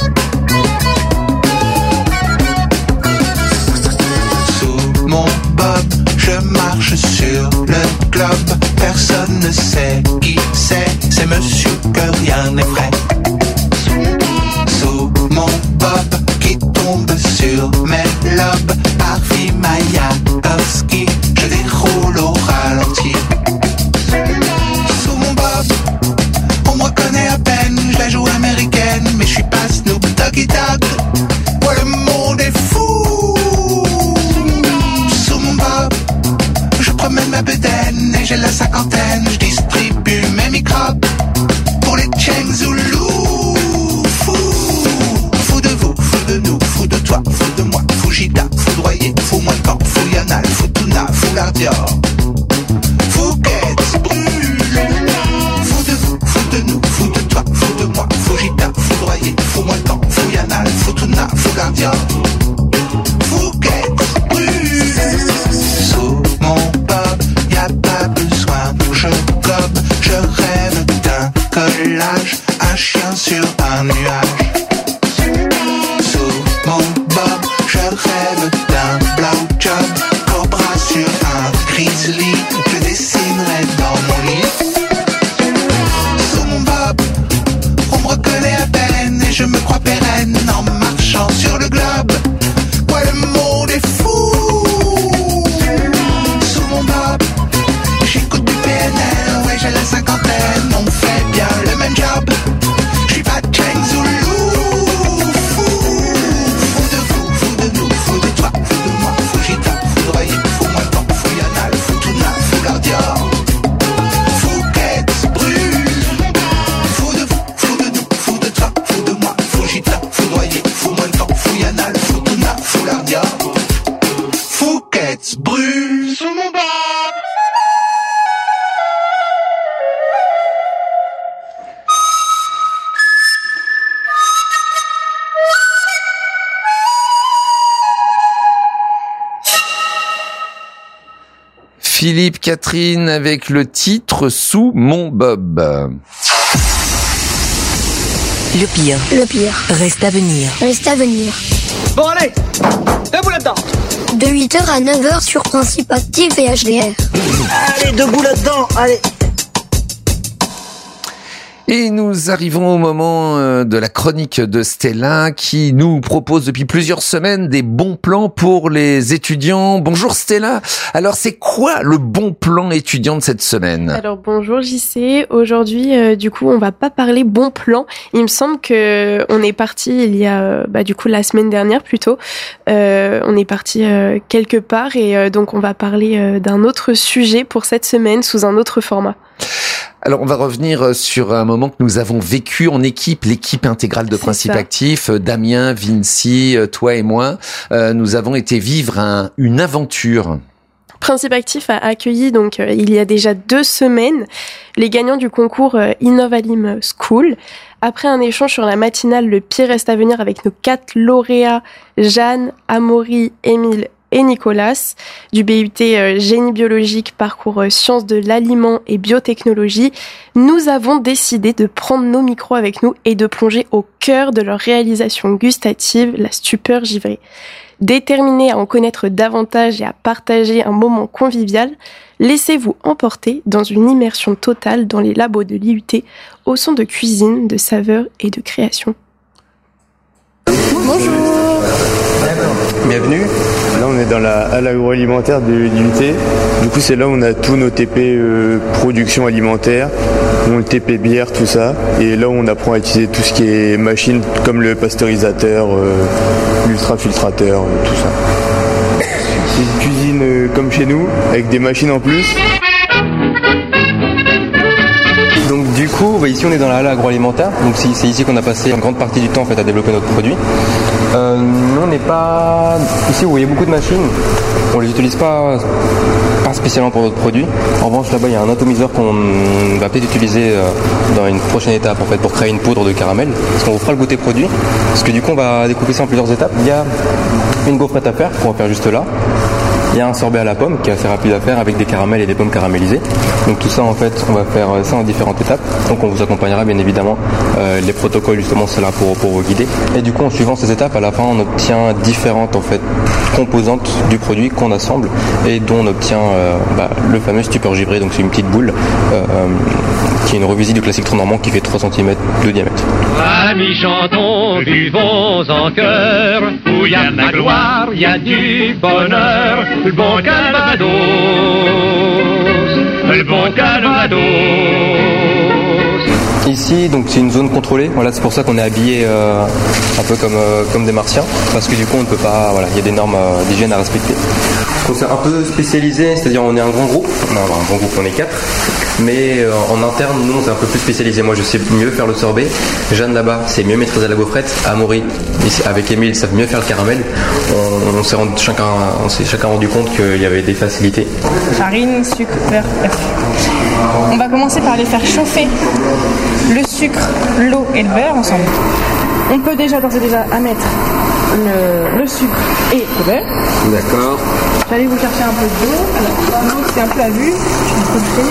Sous mon bob, je marche sur le globe. Personne ne sait qui c'est, c'est monsieur que rien n'est vrai. Sous mon bob qui tombe sur mes lobes, Harvey Mayakovsky, je déroule au ralenti. Sous mon bob, on me reconnaît à peine, je la joue américaine, mais je suis pas Snoop Doggy Dogg. Ouais, le monde est fou. Sous mon bob, je promène ma bedaine et j'ai la cinquantaine, je distribue mes microbes pour les Cheng Zulu. Fou, fou de vous, fou de nous, fou de toi, fou de moi, Fujita, foudroyé, fou moins de camp, fou Yana, fou Tuna, fou Lardior. Fouquet brûle. Fou de vous, fou de nous, fou de toi, fou de moi, Fujita, foudroyé, fou moins de camp, fou Yana, fou Tuna, fou Lardior. Fouquet brûle. Sous mon bob, y'a pas besoin, je gobe, je rêve d'un collage, un chien sur un nuage. Sous mon bob, je rêve d'un blowjob, cobra sur un grizzly, je dessinerai dans mon lit. Sous mon bob, on me reconnaît à peine et je me crois pérenne en marchant sur le globe. Ouais, le monde est fou. Sous mon bob, j'écoute du P N L, ouais j'ai la cinquantaine, on fait bien le même job. J'suis pas Cheng Zulu. Fou, fou de vous, fou de nous, fou de toi, fou de moi, Fujita, foudroyé, fou moins de temps, fou Yana, fou Tuna, fou Lardior. Fouquet brûle. Fou de vous, fou de nous, fou de toi, fou de moi, Fujita, foudroyé, fou moins de temps, fou Yana, fou Tuna, fou Lardior. Fouquet brûle. Sous mon bas. Philippe Catherine avec le titre Sous mon bob. Le pire. Le pire. Reste à venir. Reste à venir. Bon allez, debout là-dedans. De huit heures à neuf heures sur Principe Actif et H D R. Allez, debout là-dedans, allez. Et nous arrivons au moment de la chronique de Stella qui nous propose depuis plusieurs semaines des bons plans pour les étudiants. Bonjour Stella. Alors c'est quoi le bon plan étudiant de cette semaine ? Alors bonjour J C. Aujourd'hui euh, du coup on va pas parler bon plan. Il me semble que on est parti il y a euh, bah du coup la semaine dernière plutôt. Euh, on est parti euh, quelque part et euh, donc on va parler euh, d'un autre sujet pour cette semaine sous un autre format. Alors, on va revenir sur un moment que nous avons vécu en équipe, l'équipe intégrale de Principe Actif, Damien, Vinci, toi et moi. Euh, nous avons été vivre un, une aventure. Principe Actif a accueilli donc euh, il y a déjà deux semaines les gagnants du concours euh, Innovalim School. Après un échange sur la matinale, le pire reste à venir avec nos quatre lauréats, Jeanne, Amaury, Émile et Nicolas, du B U T euh, Génie biologique, parcours euh, Sciences de l'aliment et biotechnologie. Nous avons décidé de prendre nos micros avec nous et de plonger au cœur de leur réalisation gustative, la stupeur givrée. Déterminés à en connaître davantage et à partager un moment convivial, laissez-vous emporter dans une immersion totale dans les labos de l'I U T au son de cuisine, de saveurs et de création. Bonjour. Bienvenue. Là, on est dans la halle agroalimentaire de l'I U T. Du coup, c'est là où on a tous nos T P euh, production alimentaire, on le T P bière, tout ça. Et là où on apprend à utiliser tout ce qui est machine, comme le pasteurisateur, euh, l'ultrafiltrateur, euh, tout ça. C'est une cuisine euh, comme chez nous, avec des machines en plus. Donc du coup, bah, ici on est dans la halle agroalimentaire, donc c'est, c'est ici qu'on a passé une grande partie du temps en fait, à développer notre produit. Euh, nous on n'est pas... Ici vous voyez beaucoup de machines, on les utilise pas, pas spécialement pour notre produit. En revanche là-bas il y a un atomiseur qu'on va peut-être utiliser euh, dans une prochaine étape en fait, pour créer une poudre de caramel, parce qu'on vous fera le goûter produit, parce que du coup on va découper ça en plusieurs étapes. Il y a une gaufrette à faire, qu'on va faire juste là. Il y a un sorbet à la pomme qui est assez rapide à faire avec des caramels et des pommes caramélisées. Donc tout ça en fait, on va faire ça en différentes étapes. Donc on vous accompagnera bien évidemment. Euh, les protocoles justement c'est là pour, pour vous guider. Et du coup en suivant ces étapes, à la fin on obtient différentes en fait composantes du produit qu'on assemble et dont on obtient euh, bah, le fameux stupeur givré. Donc c'est une petite boule euh, qui est une revisite du classique tronc normand qui fait trois centimètres de diamètre. Amis chantons, vivons en cœur, où il y a de la gloire, il y a du bonheur. Le bon Calvados, le bon Calvados. Ici, donc c'est une zone contrôlée. Voilà, c'est pour ça qu'on est habillé euh, un peu comme euh, comme des Martiens, parce que du coup on ne peut pas. Voilà, il y a des normes euh, d'hygiène à respecter. Donc c'est un peu spécialisé, c'est-à-dire on est un grand groupe. On a un grand groupe, on est quatre. Mais euh, en interne, nous, c'est un peu plus spécialisé. Moi, je sais mieux faire le sorbet. Jeanne, là-bas, c'est mieux maîtriser la gaufrette. Amaury, ici, avec Émile, savent mieux faire le caramel. On, on s'est rendu, chacun, on s'est chacun rendu compte qu'il y avait des facilités. Farine, sucre, beurre, œuf. On va commencer par les faire chauffer le sucre, l'eau et le beurre ensemble. On peut déjà d'ores et déjà mettre le, le sucre et le beurre. D'accord. J'allais vous chercher un peu d'eau. Alors, l'eau c'est un peu à vue. Je vais couper.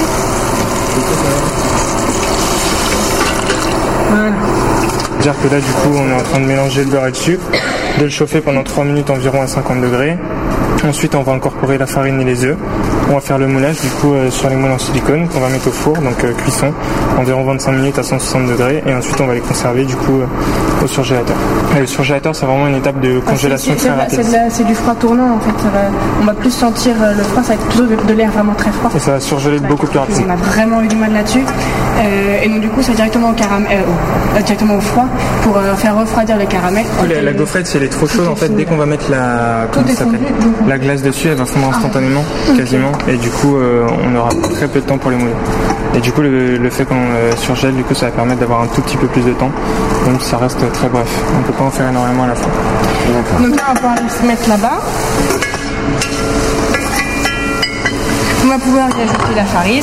Voilà. C'est-à-dire que là, du coup, on est en train de mélanger le beurre et le sucre, de le chauffer pendant trois minutes environ à cinquante degrés. Ensuite, on va incorporer la farine et les œufs. On va faire le moulage du coup euh, sur les moules en silicone qu'on va mettre au four, donc euh, cuisson, environ vingt-cinq minutes à cent soixante degrés. Et ensuite, on va les conserver du coup euh, au surgélateur. Et le surgélateur, c'est vraiment une étape de congélation ah, c'est, c'est, très rapide. C'est, de la, c'est du froid tournant en fait. Ça va, on va plus sentir le froid, ça va être plutôt de, de l'air vraiment très froid. Et ça va surgeler ouais, beaucoup plus rapidement. On a vraiment eu du mal là-dessus. Euh, et donc du coup, c'est directement au caramel, euh, directement au froid pour euh, faire refroidir le caramel. La, la gaufrette, si elle est trop chaude, en fait, dès qu'on va mettre la, comment ça s'appelle, la glace dessus, elle va fondre instantanément, ah, quasiment. Okay. Et du coup, euh, on aura très peu de temps pour les mouler. Et du coup, le, le fait qu'on euh, surgèle, du coup, ça va permettre d'avoir un tout petit peu plus de temps. Donc, ça reste très bref. On peut pas en faire énormément à la fois. Donc là, on va pouvoir se mettre là-bas. On va pouvoir y ajouter la farine.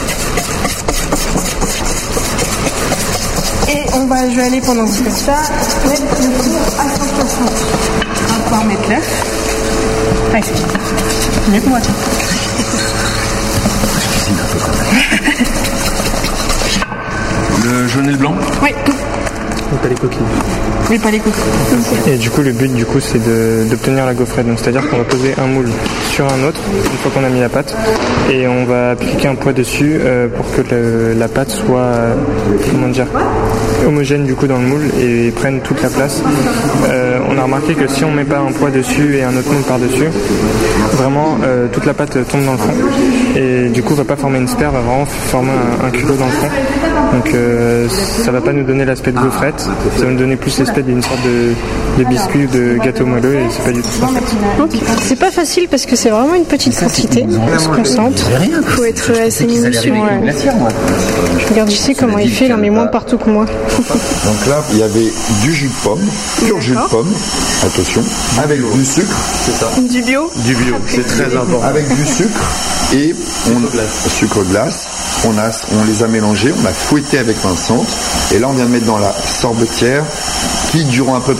Et on va, je vais aller pendant que je fais ça, mettre le four à cent soixante. On va pouvoir mettre l'œuf. Allez, c'est mieux que moi. Le jaune et le blanc ? Oui, tout. Et pas les coquilles. Oui, pas les coquilles. Et du coup, le but, du coup, c'est de, d'obtenir la gaufrette. Donc, c'est-à-dire qu'on va poser un moule sur un autre, une fois qu'on a mis la pâte, et on va appliquer un poids dessus euh, pour que le, la pâte soit, euh, comment dire, homogène du coup dans le moule et prenne toute la place. Euh, on a remarqué que si on met pas un poids dessus et un autre moule par-dessus, vraiment euh, toute la pâte tombe dans le fond et du coup va pas former une sphère, va vraiment former un, un culot dans le fond. Donc euh, ça va pas nous donner l'aspect de gaufrette, ça va nous donner plus l'aspect d'une sorte de, de biscuit ou de gâteau moelleux et c'est pas du tout ça. Okay. C'est pas facile parce que c'est vraiment une petite quantité, on se concentre. Il faut être assez minutieux. Ouais. Regarde, je sais comment il fait, il en met moins partout que moi. Donc là, il y avait du jus de pomme, pur jus de pomme, attention, avec du sucre. C'est ça. Du bio. Du bio, c'est très important. Avec du sucre et on, sucre glace. On, a, on les a mélangés, on a fouetté avec un centre et là on vient de mettre dans la sorbetière qui durant à peu près vingt,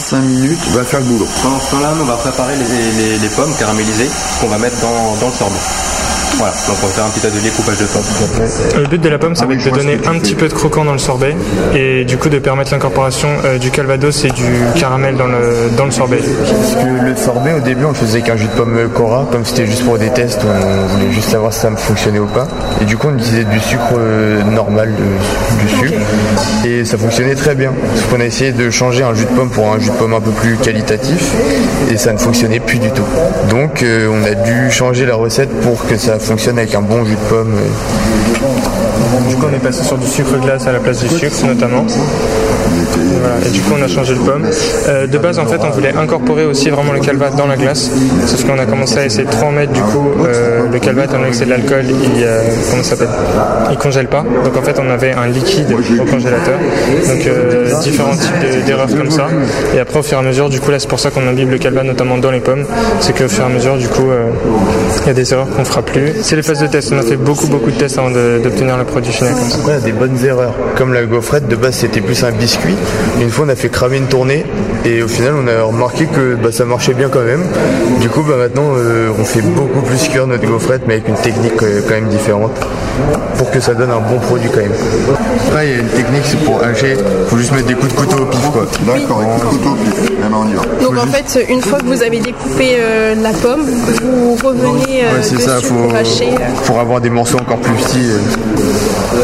vingt-cinq minutes va faire le boulot. Pendant ce temps-là, on va préparer les, les, les pommes caramélisées qu'on va mettre dans, dans le sorbet. Voilà, donc on va faire un petit atelier coupage de pommes. Le but de la pomme, ça va être de donner un petit peu de croquant dans le sorbet et du coup de permettre l'incorporation euh, du calvados et du caramel dans le, dans le sorbet. Parce que le sorbet, au début, on le faisait qu'un jus de pomme Cora, comme c'était juste pour des tests, on voulait juste savoir si ça me fonctionnait ou pas. Et du coup, on utilisait du sucre euh, normal, de, du sucre, et ça fonctionnait très bien. Parce qu'on a essayé de changer un jus de pomme pour un jus de pomme un peu plus qualitatif, et ça ne fonctionnait plus du tout. Donc, euh, on a dû changer la recette pour que ça fonctionne avec un bon jus de pomme. Du coup, on est passé sur du sucre glace à la place du sucre, notamment. Voilà. Et du coup, on a changé le pomme. Euh, de base, en fait, on voulait incorporer aussi vraiment le calvat dans la glace. Sauf qu'on a commencé à essayer de trop en mettre. Du coup, euh, le calvat, étant donné que c'est de l'alcool, il, euh, comment ça s'appelle il congèle pas. Donc, en fait, on avait un liquide au congélateur. Donc, euh, différents types de, d'erreurs comme ça. Et après, au fur et à mesure, du coup, là, c'est pour ça qu'on imbibe le calvat, notamment dans les pommes. C'est qu'au fur et à mesure, du coup, euh, il y a des erreurs qu'on fera plus. C'est les phases de test. On a fait beaucoup, beaucoup de tests avant de, d'obtenir le produit final comme ça. Après, il y a des bonnes erreurs. Comme la gaufrette, de base, c'était plus un biscuit. Une fois, on a fait cramer une tournée et au final, on a remarqué que bah, ça marchait bien quand même. Du coup, bah, maintenant, euh, on fait beaucoup plus cuire notre gaufrette, mais avec une technique euh, quand même différente pour que ça donne un bon produit quand même. Après, il y a une technique, c'est pour hacher. Il faut juste mettre des coups de couteau au pif, quoi. D'accord, avec des couteaux au pif. Eh ben, on y va. Donc, en juste... fait, une fois que vous avez découpé euh, la pomme, vous revenez euh, ouais, c'est dessus ça, faut, pour hacher. Euh... Pour avoir des morceaux encore plus petits. Euh...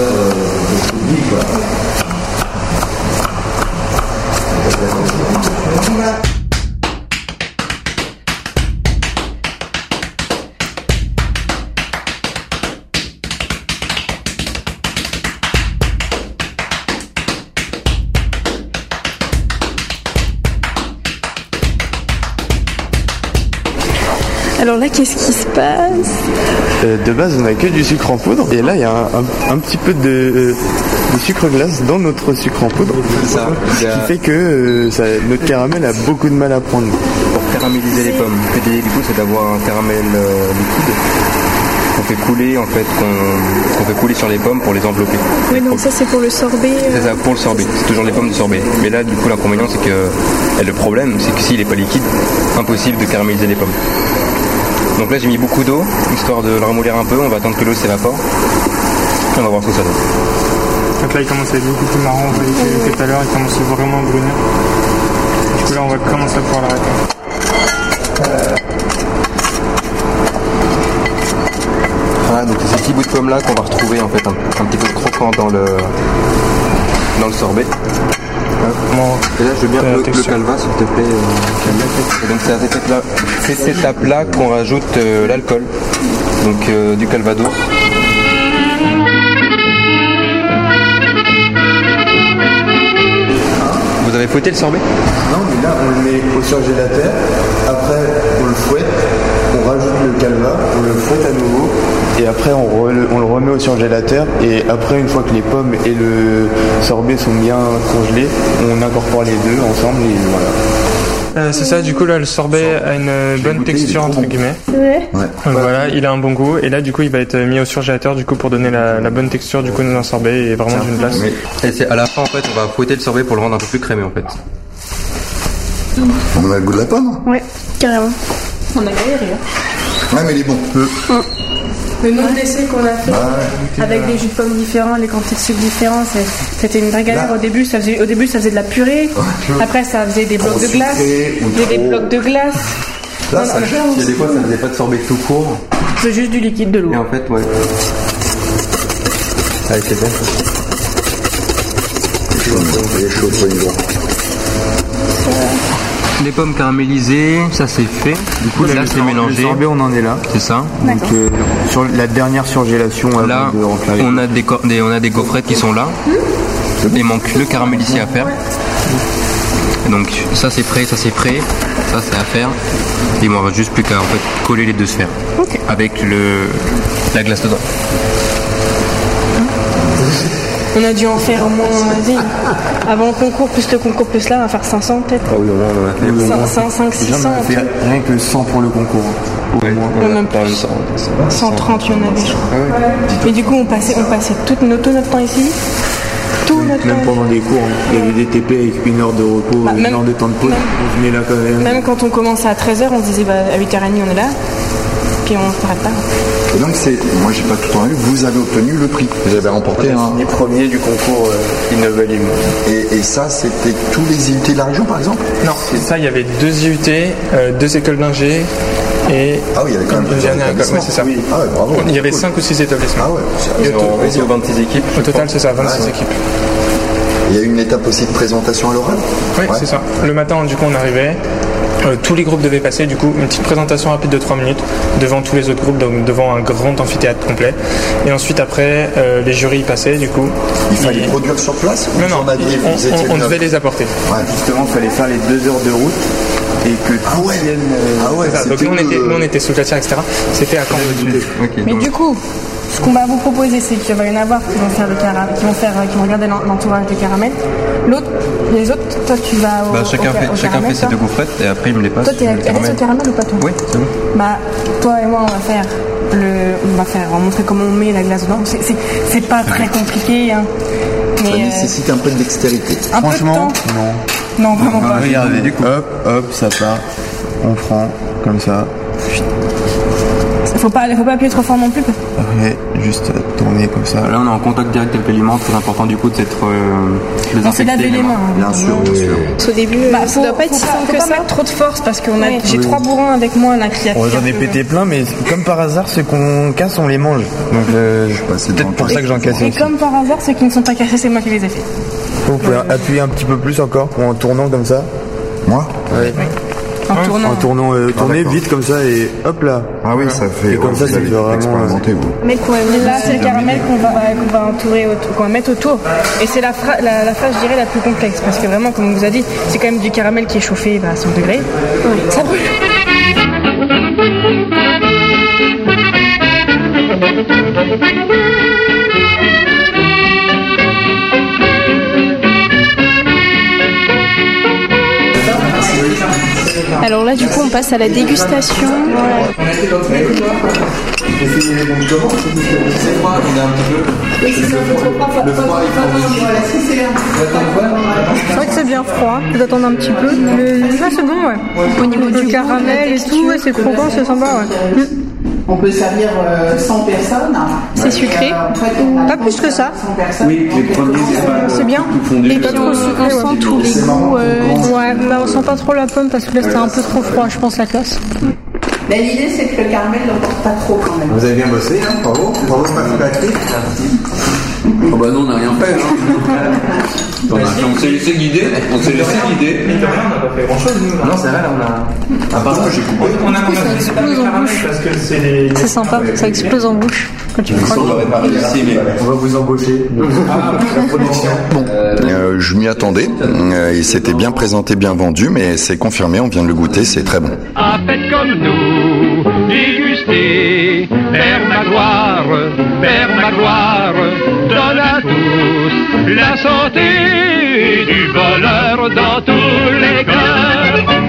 Alors là, qu'est-ce qui se passe? euh, De base, on n'a que du sucre en poudre. Et là, il y a un, un, un petit peu de, euh, de sucre glace dans notre sucre en poudre. C'est ça. Ce qui fait que euh, ça, notre caramel a beaucoup de mal à prendre. Pour caraméliser les pommes, l'idée du coup, c'est d'avoir un caramel euh, liquide qu'on fait couler en fait, qu'on, qu'on fait couler sur les pommes pour les envelopper. Oui, donc ça c'est pour le sorbet. Euh... C'est ça, pour le sorbet. C'est toujours les pommes de sorbet. Mais là, du coup, l'inconvénient, c'est que et le problème, c'est que s'il n'est pas liquide, impossible de caraméliser les pommes. Donc là j'ai mis beaucoup d'eau, histoire de le ramollir un peu, on va attendre que l'eau s'évapore. Et on va voir ce que ça donne. Donc là il commence à être beaucoup plus marron que tout à l'heure, il commence vraiment à brunir. Du coup là on va commencer à pouvoir l'arrêter. Voilà, donc ces petits bouts de pommes là qu'on va retrouver en fait un, un petit peu de croquant dans le, dans le sorbet. Et là je veux bien le, le calva s'il te plaît. Euh, et donc c'est à cette étape-là, c'est cette étape-là qu'on rajoute euh, l'alcool, donc euh, du calvados. Vous avez fouetté le sorbet? Non, mais là on le met au surgélateur, après on le fouette, on rajoute le calva, on le fouette à nouveau, et après on, re, on le remet au surgélateur, et après une fois que les pommes et le sorbet sont bien congelés, on incorpore les deux ensemble et voilà. Euh, c'est ça, du coup là le sorbet a une bonne goûté, texture entre guillemets. Ouais. Ouais. Donc voilà, il a un bon goût et là du coup il va être mis au surgélateur du coup pour donner la, la bonne texture du coup dans un sorbet et vraiment d'une place. Oui. Et c'est à la fin en fait on va fouetter le sorbet pour le rendre un peu plus crémeux en fait. On a le goût de la pomme? Ouais, carrément. On a galéré. Hein. Ouais mais il est bon. Peu. Mmh. Le nombre d'essais qu'on a fait bah, avec des jus de pommes différents, les quantités de sucre différents, c'était une vraie galère. Là. Au début, ça faisait, au début, ça faisait de la purée. Ouais, après, ça faisait des blocs de glace. Des, des blocs de glace. Là, ça gère. Il y a des fois, ça faisait pas de sorbet tout court. C'est juste du liquide, de l'eau. Et en fait, ouais. Allez, c'est bien. C'est chaud, faut y voir. Les pommes caramélisées, ça c'est fait. Du coup, là, là c'est mélangé. Le sorbet, on en est là. C'est ça. Donc, euh, sur la dernière surgélation, là, on a des, des, on a des gaufrettes qui sont là. Il manque le caramel ici à faire. Donc, ça c'est prêt, ça c'est prêt. Ça c'est à faire. Et il m'en reste juste plus qu'à en fait, coller les deux sphères. Okay. Avec le, la glace dedans. On a dû en faire au moins, vas-y, avant le concours, plus le concours, plus là, on va faire cinq cents peut-être. Ah oui, on en a fait cinq cents, cinq cents, six cents. On a fait rien que cent pour le concours. Ouais, on a même plus. cent, cent trente, il y en avait, je crois. Ah ouais. Mais du coup, on passait, on passait tout, notre, tout notre temps ici. Tout notre Même temps. pendant des cours, hein. Il y avait des T P avec une heure de repos, Bah, une même- heure de temps de pause. même- On venait là quand même. Même quand on commençait à treize heures, on se disait bah, à huit heures trente on est là, puis on ne s'arrête pas. Et donc, c'est, moi, j'ai pas tout entendu, vous avez obtenu le prix. Vous avez remporté un. Les premiers du concours euh, Innovalim. Et, et ça, c'était tous les I U T de la région, par exemple? Non, c'est ça, il y avait deux I U T, euh, deux écoles d'ingé et Ah oui, il y avait quand même une plusieurs dernière école. Ouais, c'est ça. Ah ouais, bravo. Il y avait Cool. cinq ou six établissements. Ah ouais, c'est- Et au, On était aux vingt-six équipes. au total, c'est ça, vingt-six Ouais. équipes. Il y a eu une étape aussi de présentation à l'oral? Oui, Ouais. c'est ça. Le matin, du coup, on arrivait. Euh, tous les groupes devaient passer, du coup, une petite présentation rapide de trois minutes devant tous les autres groupes, donc devant un grand amphithéâtre complet. Et ensuite, après, euh, les jurys y passaient, du coup. Il fallait ils- produire sur place? ou Non, vous non, en aviez- on, vous étiez on- on venu devait après les apporter. Ouais. Justement, il fallait faire les deux heures de route et que Ah ouais. viennent, euh, Ah ouais, C'est ça. Donc c'était nous, on était, le- nous, on était sous glaciaire, et cetera. C'était à Caen. Mais du coup, ce qu'on va vous proposer, c'est qu'il va y en avoir qui vont faire le caramel, qui vont faire, qui vont regarder l'en- l'entourage des caramels. L'autre, les autres, toi tu vas au, Bah, au chacun ca- fait, au chacun caramel, fait ses toi. deux gaufrettes et après il me les passe. Toi t'es je à mets le l'aise au caramel. caramel ou pas toi? Oui, c'est bon. Bah, toi et moi, on va faire le, on va faire, on va montrer comment on met la glace dedans. C'est, c'est, c'est pas très compliqué, hein. Mais Ça euh, nécessite un peu d'extérité. un peu de Franchement, temps. non. Non, vraiment pas. Regardez, du coup. Hop, hop, ça part. On prend comme ça. Faut pas, faut pas appuyer trop fort non plus. Après, juste tourner comme ça. Là, on est en contact direct avec l'aliment. Très important du coup, d'être euh, On s'est lavé les mains. hein, Bien sûr, bien sûr. Au début, Bah, euh, ça faut, doit pas être faut si pas, simple faut que pas ça. mettre trop de force parce que Ouais. j'ai Oui. trois bourrins avec moi là qui Oh, j'en ai pété plein, mais comme par hasard, ceux qu'on casse, on les mange. Donc, euh, passé peut-être devant pour toi. ça que j'en casse Et aussi. comme par hasard, ceux qui ne sont pas cassés, c'est moi qui les ai fait. Vous pouvez appuyer un petit peu plus encore pour en tournant comme ça. Moi? Ouais. En tournant. En tournant, euh, tournez d'accord. vite comme ça et hop là. Ah oui, ça fait. Et comme ouais, ça, vous ça avez fait vraiment, expérimenté, vous. Mais quoi, Là, c'est le caramel qu'on va, qu'on va entourer, autour- qu'on va mettre autour. Et c'est la, fra- la, la phase, je dirais, la plus complexe. Parce que vraiment, comme on vous a dit, c'est quand même du caramel qui est chauffé bah, à cent degrés. Ça brûle. Alors là, du coup, on passe à la dégustation. C'est vrai que c'est bien froid, faut attendre un petit peu. Mais là c'est bon, ouais. Au niveau Le du caramel et tout, ouais, c'est croquant, c'est sympa, ouais. On peut servir euh, cent personnes. C'est sucré. Euh, en fait, on a Pas plus que ça. cent personnes. Oui, les premiers, c'est pas. C'est bien. Et puis on, on sent tous les goûts. euh, Ouais, mais on sent pas trop la pomme parce que là c'était un peu trop froid, je pense, la classe. Mais l'idée, c'est que le caramel ne porte pas trop quand même. Vous avez bien bossé, hein? Bravo. Bravo, participatif. Oh bah non, on n'a rien fait. Hein. on a- on s'est laissé guider. On s'est laissé guider. Mais de rien, on n'a pas fait grand chose, nous. Non, c'est vrai, là, on a. À part ça, j'ai coupé. On a, on a Ça fait explose le en caramel bouche. parce que c'est les. C'est sympa, ça explose en bouche quand tu croques. On va vous embaucher. La production. Bon, euh, je m'y attendais. Euh, il s'était bien présenté, bien vendu, mais c'est confirmé, on vient de le goûter, c'est très bon. Ah, faites comme nous, dégustez, vers ma gloire, vers ma gloire, donne à tous la santé, du bonheur dans tous les cœurs.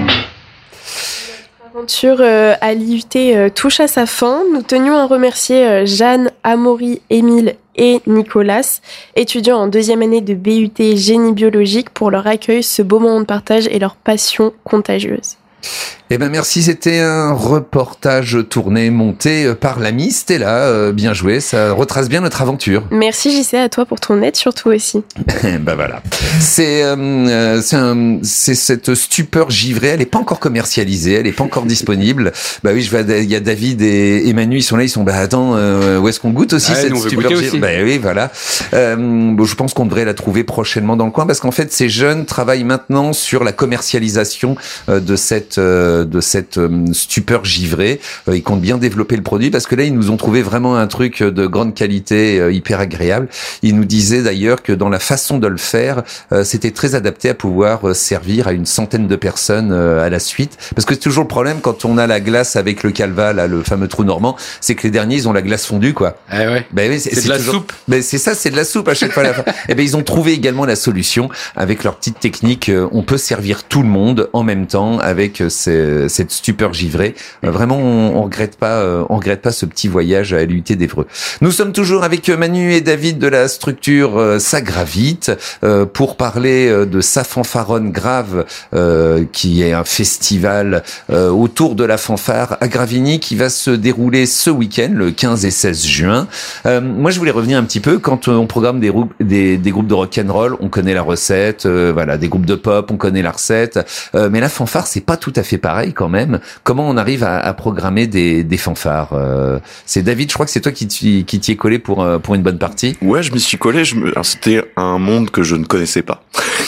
L'aventure euh, à l'I U T euh, touche à sa fin. Nous tenions à remercier euh, Jeanne, Amaury, Émile et Nicolas, étudiants en deuxième année de B U T Génie biologique, pour leur accueil, ce beau moment de partage et leur passion contagieuse. Eh ben merci, c'était un reportage tourné, monté par l'ami Stella. Euh, bien joué, ça retrace bien notre aventure. Merci J C, à toi pour ton aide surtout aussi. Ben voilà. C'est euh, c'est un, c'est cette stupeur givrée, elle est pas encore commercialisée, elle est pas encore disponible. Bah oui, je vois, il y a David et Emmanuel, ils sont là, ils sont bah attends, euh, où est-ce qu'on goûte aussi Ah, cette nous, on veut stupeur goûter givrée? aussi. Bah oui, voilà. Euh, bon, je pense qu'on devrait la trouver prochainement dans le coin parce qu'en fait, ces jeunes travaillent maintenant sur la commercialisation euh, de cette euh, de cette euh, stupeur givrée. Euh, ils comptent bien développer le produit parce que là, ils nous ont trouvé vraiment un truc de grande qualité, euh, hyper agréable. Ils nous disaient d'ailleurs que dans la façon de le faire, euh, c'était très adapté à pouvoir euh, servir à une centaine de personnes euh, à la suite. Parce que c'est toujours le problème quand on a la glace avec le calva, là, le fameux trou normand, c'est que les derniers, ils ont la glace fondue, quoi. Eh ouais. Ben oui, C'est de la toujours- soupe. Ben c'est ça, c'est de la soupe à chaque fois à la fin. Et ben ils ont trouvé également la solution avec leur petite technique. euh, On peut servir tout le monde en même temps avec avec ces, cette stupeur givrée. Euh, vraiment, on, on regrette pas, euh, on regrette pas ce petit voyage à l'U T d'Évreux. Nous sommes toujours avec Manu et David de la structure euh, Ça Gravite euh, pour parler euh, de Sa Fanfaronne Grave, euh, qui est un festival euh, autour de la fanfare à Gravigny qui va se dérouler ce week-end, le quinze et seize juin. Euh, moi, je voulais revenir un petit peu quand on programme des, des, des groupes de rock'n'roll, on connaît la recette, euh, voilà, des groupes de pop, on connaît la recette, euh, mais la fanfare, c'est pas tout à fait pareil quand même. Comment on arrive à, à programmer des, des fanfares euh, C'est David, je crois que c'est toi qui t'y, qui t'y es collé pour pour une bonne partie. Ouais, je m'y suis collé. Je me... Alors, c'était un monde que je ne connaissais pas.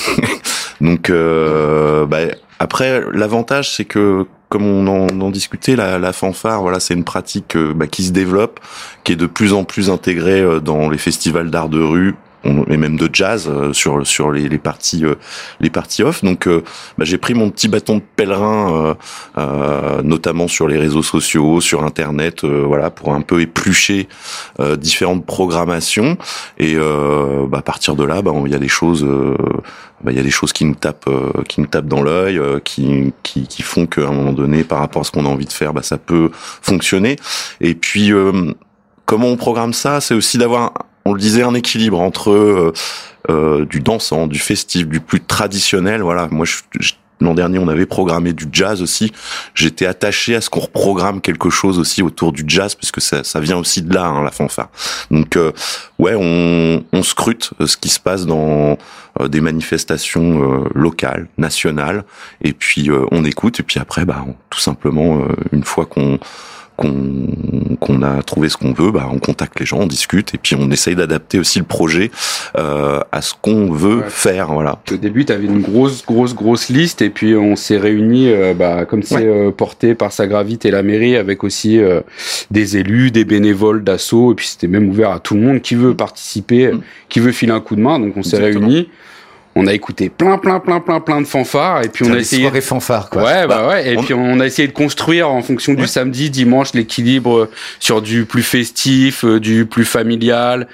Donc, euh, bah, après, l'avantage, c'est que comme on en, en discutait, la, la fanfare, voilà, c'est une pratique euh, bah, qui se développe, qui est de plus en plus intégrée euh, dans les festivals d'art de rue et même de jazz euh, sur sur les, les parties euh, les parties off. Donc euh, bah, j'ai pris mon petit bâton de pèlerin, euh, euh, notamment sur les réseaux sociaux, sur internet, euh, voilà, pour un peu éplucher euh, différentes programmations. Et euh, bah, à partir de là, bah il y a des choses, euh, bah il y a des choses qui nous tapent euh, qui nous tapent dans l'œil, euh, qui qui qui font qu'à un moment donné, par rapport à ce qu'on a envie de faire, bah ça peut fonctionner. Et puis euh, comment on programme ça, c'est aussi d'avoir, on le disait, un équilibre entre euh, euh, du dansant, du festif, du plus traditionnel. Voilà, moi, je, je, l'an dernier, on avait programmé du jazz aussi. J'étais attaché à ce qu'on reprogramme quelque chose aussi autour du jazz, parce que ça, ça vient aussi de là, hein, la fanfare. Donc, euh, ouais, on, on scrute ce qui se passe dans euh, des manifestations euh, locales, nationales, et puis euh, on écoute, et puis après, bah, on, tout simplement, euh, une fois qu'on qu'on qu'on a trouvé ce qu'on veut, bah on contacte les gens, on discute et puis on essaye d'adapter aussi le projet euh, à ce qu'on veut ouais. faire, voilà. Au début, tu avais une grosse grosse grosse liste et puis on s'est réunis euh, bah comme c'est ouais. euh, porté par Sa Gravite et la mairie, avec aussi euh, des élus, des bénévoles d'assaut, et puis c'était même ouvert à tout le monde qui veut participer, mmh. qui veut filer un coup de main. Donc on s'est Exactement. réunis. On a écouté plein, plein, plein, plein, plein de fanfares, et puis on a essayé. Soirée fanfare, quoi. Ouais, bah, bah ouais. Et on... puis on a essayé de construire en fonction ouais. du samedi, dimanche, l'équilibre sur du plus festif, du plus familial,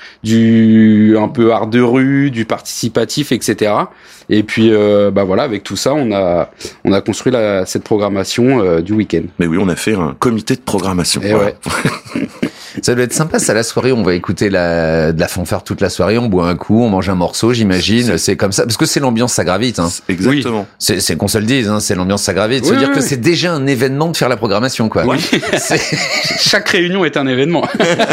du un peu art de rue, du participatif, et cetera. Et puis, euh, bah voilà, avec tout ça, on a, on a construit la, cette programmation euh, du week-end. Mais oui, on a fait un comité de programmation. Et voilà. ouais. Ça doit être sympa, ça, la soirée, on va écouter la, de la fanfare toute la soirée, on boit un coup, on mange un morceau, j'imagine, c'est, c'est comme ça, parce que c'est l'ambiance Ça Gravite, hein. Exactement. Oui. C'est, c'est qu'on se le dise, hein, c'est l'ambiance Ça Gravite, oui, se oui, dire oui. que c'est déjà un événement de faire la programmation, quoi. Oui. C'est... Chaque réunion est un événement.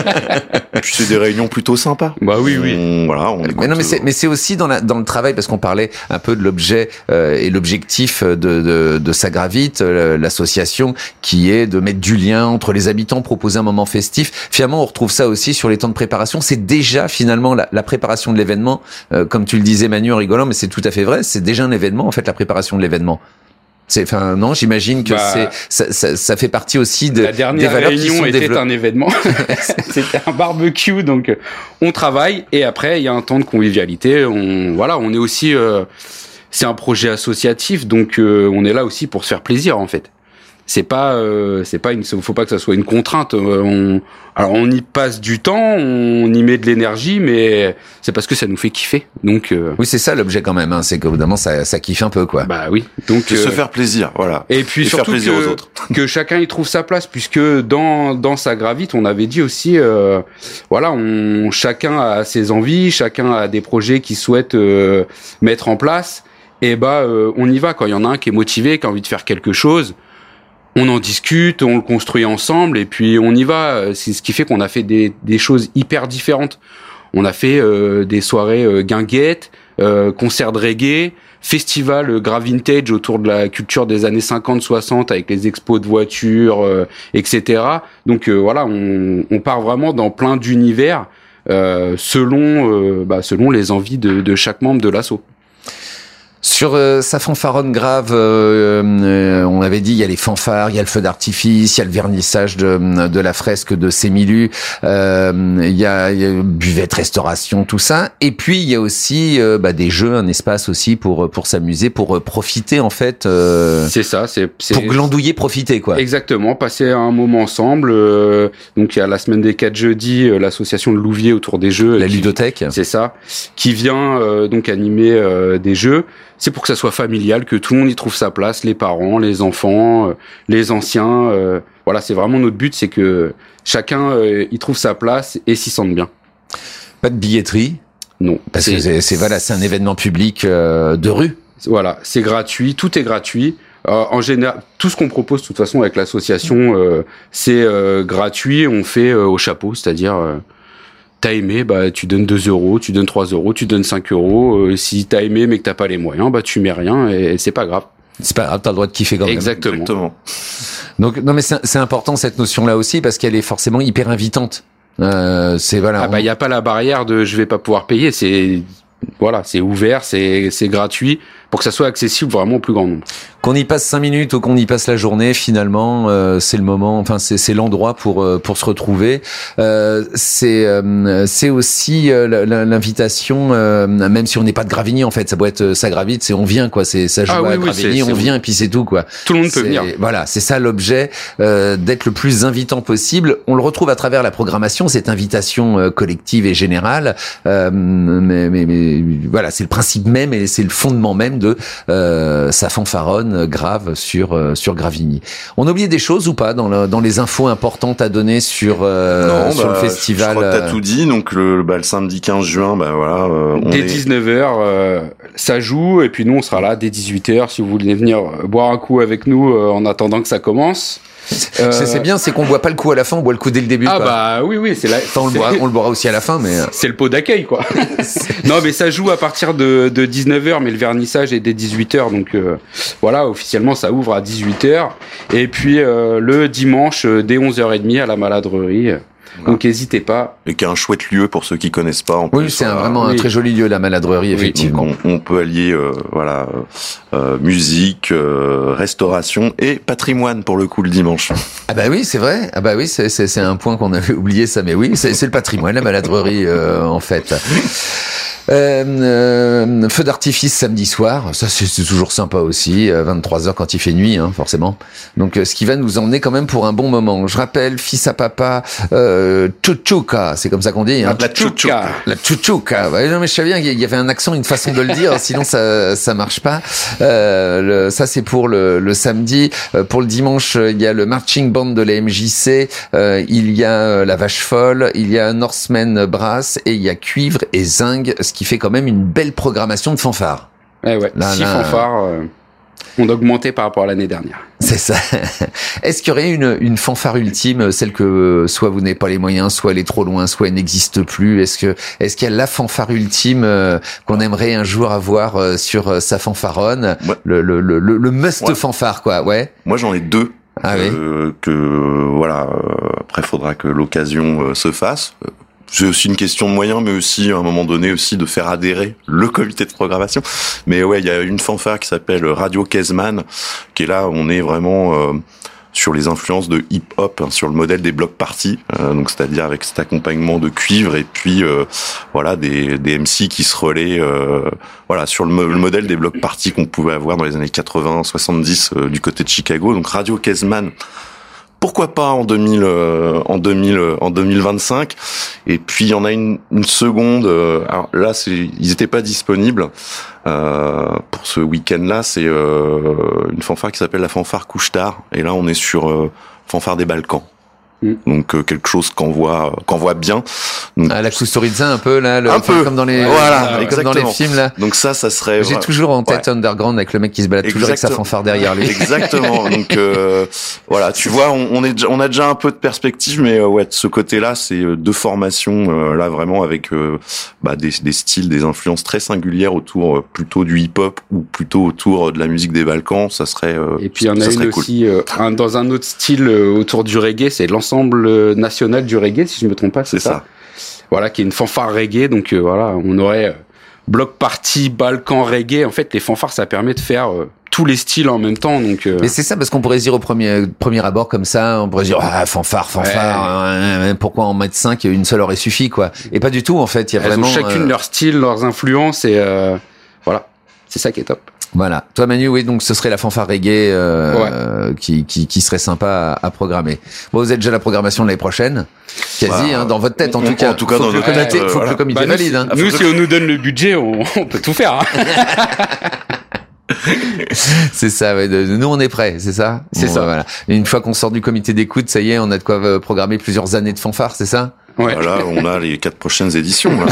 Puis c'est des réunions plutôt sympas. Bah oui, oui. On, voilà, on mais non, mais c'est, mais c'est aussi dans la, dans le travail, parce qu'on parlait un peu de l'objet, euh, et l'objectif de, de, de Sa Gravite, euh, l'association, qui est de mettre du lien entre les habitants, proposer un moment festif. Finalement, on retrouve ça aussi sur les temps de préparation. C'est déjà finalement la, la préparation de l'événement, euh, comme tu le disais Manu en rigolant, mais c'est tout à fait vrai. C'est déjà un événement en fait, la préparation de l'événement. C'est, enfin non, j'imagine que bah, c'est ça, ça, ça fait partie aussi de la dernière des valeurs réunion qui sont était développées. Un événement. C'était un barbecue, donc on travaille et après il y a un temps de convivialité. On voilà, on est aussi, euh, c'est un projet associatif, donc euh, on est là aussi pour se faire plaisir en fait. C'est pas, euh, c'est pas une, faut pas que ça soit une contrainte. On, alors on y passe du temps, on y met de l'énergie, mais c'est parce que ça nous fait kiffer. Donc euh... oui, c'est ça l'objet quand même. Hein, c'est qu'évidemment ça, ça kiffe un peu, quoi. Bah oui. Donc euh... se faire plaisir, voilà. Et puis et surtout faire plaisir que, aux autres. que chacun y trouve sa place, puisque dans dans Sa Gravite, on avait dit aussi, euh, voilà, on chacun a ses envies, chacun a des projets qu'il souhaite euh, mettre en place. Et bah euh, on y va quand il y en a un qui est motivé, qui a envie de faire quelque chose. On en discute, on le construit ensemble et puis on y va. C'est ce qui fait qu'on a fait des, des choses hyper différentes. On a fait euh, des soirées euh, guinguettes, euh, concerts de reggae, festival euh, Grave Vintage autour de la culture des années cinquante soixante avec les expos de voitures, euh, et cetera. Donc euh, voilà, on, on part vraiment dans plein d'univers euh, selon, euh, bah, selon les envies de, de chaque membre de l'asso. Sur euh, Sa Fanfaronne Grave, euh, euh, on avait dit il y a les fanfares, il y a le feu d'artifice, il y a le vernissage de, de la fresque de Sémilu, euh, il, y a, il y a buvette, restauration, tout ça. Et puis il y a aussi euh, bah, des jeux, un espace aussi pour pour s'amuser, pour profiter en fait. Euh, c'est ça, c'est, c'est pour glandouiller, profiter quoi. Exactement, passer un moment ensemble. Euh, donc il y a la semaine des quatre jeudis, euh, l'association de Louviers autour des jeux, la qui, ludothèque. C'est ça, qui vient euh, donc animer euh, des jeux. c'est pour que ça soit familial, que tout le monde y trouve sa place, les parents, les enfants, euh, les anciens. Euh, voilà, c'est vraiment notre but, c'est que chacun euh, y trouve sa place et s'y sente bien. Pas de billetterie? Non. Parce c'est, que c'est, c'est, voilà, c'est un événement public euh, de rue. Voilà, c'est gratuit, tout est gratuit. Euh, en général, tout ce qu'on propose, de toute façon, avec l'association, euh, c'est euh, gratuit. On fait euh, au chapeau, c'est-à-dire, euh, t'as aimé, bah tu donnes deux euros, tu donnes trois euros, tu donnes cinq euros. Euh, si t'as aimé mais que t'as pas les moyens, bah tu mets rien et, et c'est pas grave. C'est pas grave, t'as le droit de kiffer quand même. Exactement. Exactement. Donc non, mais c'est, c'est important cette notion-là aussi parce qu'elle est forcément hyper invitante. Euh, c'est voilà. Ah bah il y a pas la barrière de je vais pas pouvoir payer. C'est voilà, c'est ouvert, c'est c'est gratuit pour que ça soit accessible vraiment au plus grand nombre. Qu'on y passe cinq minutes ou qu'on y passe la journée, finalement, euh, c'est le moment. Enfin, c'est, c'est l'endroit pour euh, pour se retrouver. Euh, c'est euh, c'est aussi euh, l'invitation, euh, même si on n'est pas de Gravigny en fait, ça doit être ça gravite, c'est on vient quoi. C'est ça joue ah, à oui, Gravigny, oui, c'est, on c'est vient bon. Et puis c'est tout quoi. Tout le monde c'est, peut venir. Voilà, c'est ça l'objet, euh, d'être le plus invitant possible. On le retrouve à travers la programmation, cette invitation euh, collective et générale. Euh, mais, mais, mais voilà, c'est le principe même et c'est le fondement même de euh, sa fanfaronne grave sur euh, sur Gravigny. On a oublié des choses ou pas dans le, dans les infos importantes à donner sur euh, non, sur bah, le festival? Je crois que t'as tout dit. Donc le, bah, le samedi quinze juin, bah voilà. Euh, on dès est... dix-neuf heures, euh, ça joue et puis nous on sera là dès dix-huit heures si vous voulez venir boire un coup avec nous euh, en attendant que ça commence. Euh... C'est bien, c'est qu'on boit pas le coup à la fin, on boit le coup dès le début. Ah quoi. bah oui oui, c'est là. Enfin, on le boira, on le boira aussi à la fin, mais c'est le pot d'accueil quoi. Non mais ça joue à partir de, de dix-neuf heures, mais le vernissage est dès dix-huit heures, donc euh, voilà, officiellement ça ouvre à dix-huit heures. Et puis euh, le dimanche euh, dès onze heures trente à la Maladrerie. Donc n'hésitez pas. Et qui est un chouette lieu pour ceux qui connaissent pas. En oui, plus, c'est un, euh, vraiment oui. un très joli lieu, la Maladrerie, effectivement. Oui, on, on peut allier euh, voilà euh, musique, euh, restauration et patrimoine pour le coup le dimanche. Ah bah oui, c'est vrai. Ah bah oui, c'est c'est, c'est un point qu'on avait oublié ça, mais oui, c'est, c'est le patrimoine, la Maladrerie euh, en fait. Euh, euh, feu d'artifice samedi soir, ça c'est, c'est toujours sympa aussi, euh, vingt-trois heures quand il fait nuit, hein, forcément. Donc euh, ce qui va nous emmener quand même pour un bon moment. Je rappelle, fils à papa, euh, Chuchuka, c'est comme ça qu'on dit. Hein. La Chuchuka. La Chuchuka. Ouais, non mais je savais bien qu'il y avait un accent, une façon de le dire, sinon ça ça marche pas. Euh, le, ça c'est pour le, le samedi. Euh, pour le dimanche, il y a le marching band de la M J C, euh, il y a euh, la Vache Folle, il y a Norseman Brass et il y a Cuivre et Zinc, ce qui fait quand même une belle programmation de fanfares. Eh ouais, là, six là, fanfares euh, ont augmenté par rapport à l'année dernière. C'est ça. Est-ce qu'il y aurait une, une fanfare ultime, celle que soit vous n'avez pas les moyens, soit elle est trop loin, soit elle n'existe plus? Est-ce que est-ce qu'il y a la fanfare ultime euh, qu'on aimerait un jour avoir euh, sur euh, sa fanfaronne, ouais. le, le, le, le must ouais. fanfare quoi, ouais. Moi j'en ai deux. Ah euh, oui. Que voilà. Euh, après faudra que l'occasion euh, se fasse. C'est aussi une question de moyens, mais aussi à un moment donné aussi de faire adhérer le comité de programmation. Mais ouais, il y a une fanfare qui s'appelle Radio Kezman, qui est là, on est vraiment euh, sur les influences de hip-hop, hein, sur le modèle des block parties, euh, donc c'est-à-dire avec cet accompagnement de cuivre et puis euh, voilà des, des M C qui se relaient, euh, voilà sur le, le modèle des block parties qu'on pouvait avoir dans les années quatre-vingts, soixante-dix euh, du côté de Chicago. Donc Radio Kezman. Pourquoi pas en deux mille, euh, en deux mille, euh, en deux mille vingt-cinq. Et puis il y en a une, une seconde. Euh, alors là, c'est, ils étaient pas disponibles euh, pour ce week-end-là. C'est euh, une fanfare qui s'appelle la fanfare Couche-Tard. Et là, on est sur euh, fanfare des Balkans. Mm. Donc euh, quelque chose qu'on voit qu'on voit bien. Donc, ah, la Kusturica un peu là, le, un peu comme dans les voilà, comme dans les films là. Donc ça, ça serait. J'ai toujours en tête ouais. Underground avec le mec qui se balade Exactement. toujours avec sa fanfare derrière lui. Exactement. Donc euh, voilà, tu vois, on, on est on a déjà un peu de perspective, mais euh, ouais, de ce côté-là, c'est deux formations euh, là vraiment avec euh, bah, des, des styles, des influences très singulières autour euh, plutôt du hip-hop ou plutôt autour de la musique des Balkans. Ça serait. Euh, Et puis il y en a une cool. aussi euh, un, dans un autre style euh, autour du reggae, c'est l'ensemble national du reggae, si je me trompe pas, c'est, c'est ça. ça. Voilà, qui est une fanfare reggae, donc euh, voilà, on aurait euh, bloc party, Balkan reggae. En fait, les fanfares, ça permet de faire euh, tous les styles en même temps, donc. Euh... Mais c'est ça, parce qu'on pourrait dire au premier premier abord comme ça, on pourrait dire ah fanfare, fanfare. Ouais. Euh, pourquoi en mettre cinq, une seule aurait suffi quoi. Et pas du tout en fait, il y a Elles vraiment. Ont chacune euh... leur style, leurs influences et euh, voilà, c'est ça qui est top. Voilà. Toi, Manu, oui, donc ce serait la fanfare reggae euh, ouais. euh, qui, qui qui serait sympa à, à programmer. Bon, vous êtes déjà la programmation de l'année prochaine, quasi, bah, hein, dans votre tête en on, tout cas. En tout cas, faut dans que le notre comité, tête, faut voilà. que le comité bah, valide. Nous, hein. nous si on nous donne le budget, on, on peut tout faire. Hein. C'est ça, ouais. Nous, on est prêts, c'est ça? C'est bon, ça. Voilà. Une fois qu'on sort du comité d'écoute, ça y est, on a de quoi programmer plusieurs années de fanfare, c'est ça? Ouais. Voilà, on a les quatre prochaines éditions. Là.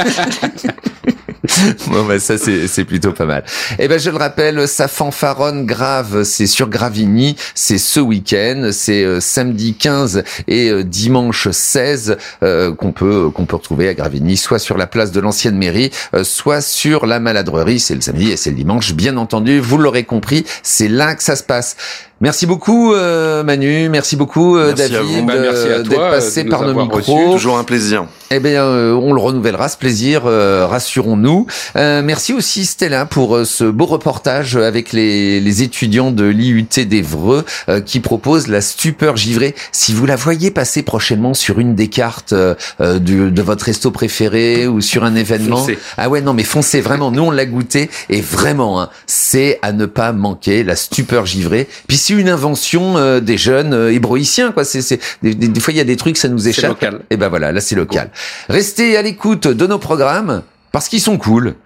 Bon, bah, ça, c'est, c'est plutôt pas mal. Eh ben, je le rappelle, ça fanfaronne grave, c'est sur Gravigny, c'est ce week-end, c'est euh, samedi quinze et euh, dimanche seize, euh, qu'on peut, qu'on peut retrouver à Gravigny, soit sur la place de l'ancienne mairie, euh, soit sur la Maladrerie, c'est le samedi et c'est le dimanche, bien entendu, vous l'aurez compris, c'est là que ça se passe. Merci beaucoup euh, Manu, merci beaucoup euh, merci David bah, merci à toi, d'être passé de nous par nos avoir micros. reçus. Toujours un plaisir. Eh bien, euh, on le renouvellera ce plaisir, euh, rassurons-nous. Euh, merci aussi Stella pour euh, ce beau reportage avec les, les étudiants de l'I U T d'Évreux euh, qui proposent la stupeur givrée. Si vous la voyez passer prochainement sur une des cartes euh, euh, du, de votre resto préféré ou sur un événement, Foncez. ah ouais non mais foncez vraiment. Nous on l'a goûté et vraiment hein, c'est à ne pas manquer la stupeur givrée. Puis c'est une invention euh, des jeunes euh, hébroïciens quoi. C'est, c'est des, des, des fois il y a des trucs ça nous échappe. C'est local. Et ben voilà là c'est local. Restez à l'écoute de nos programmes parce qu'ils sont cool.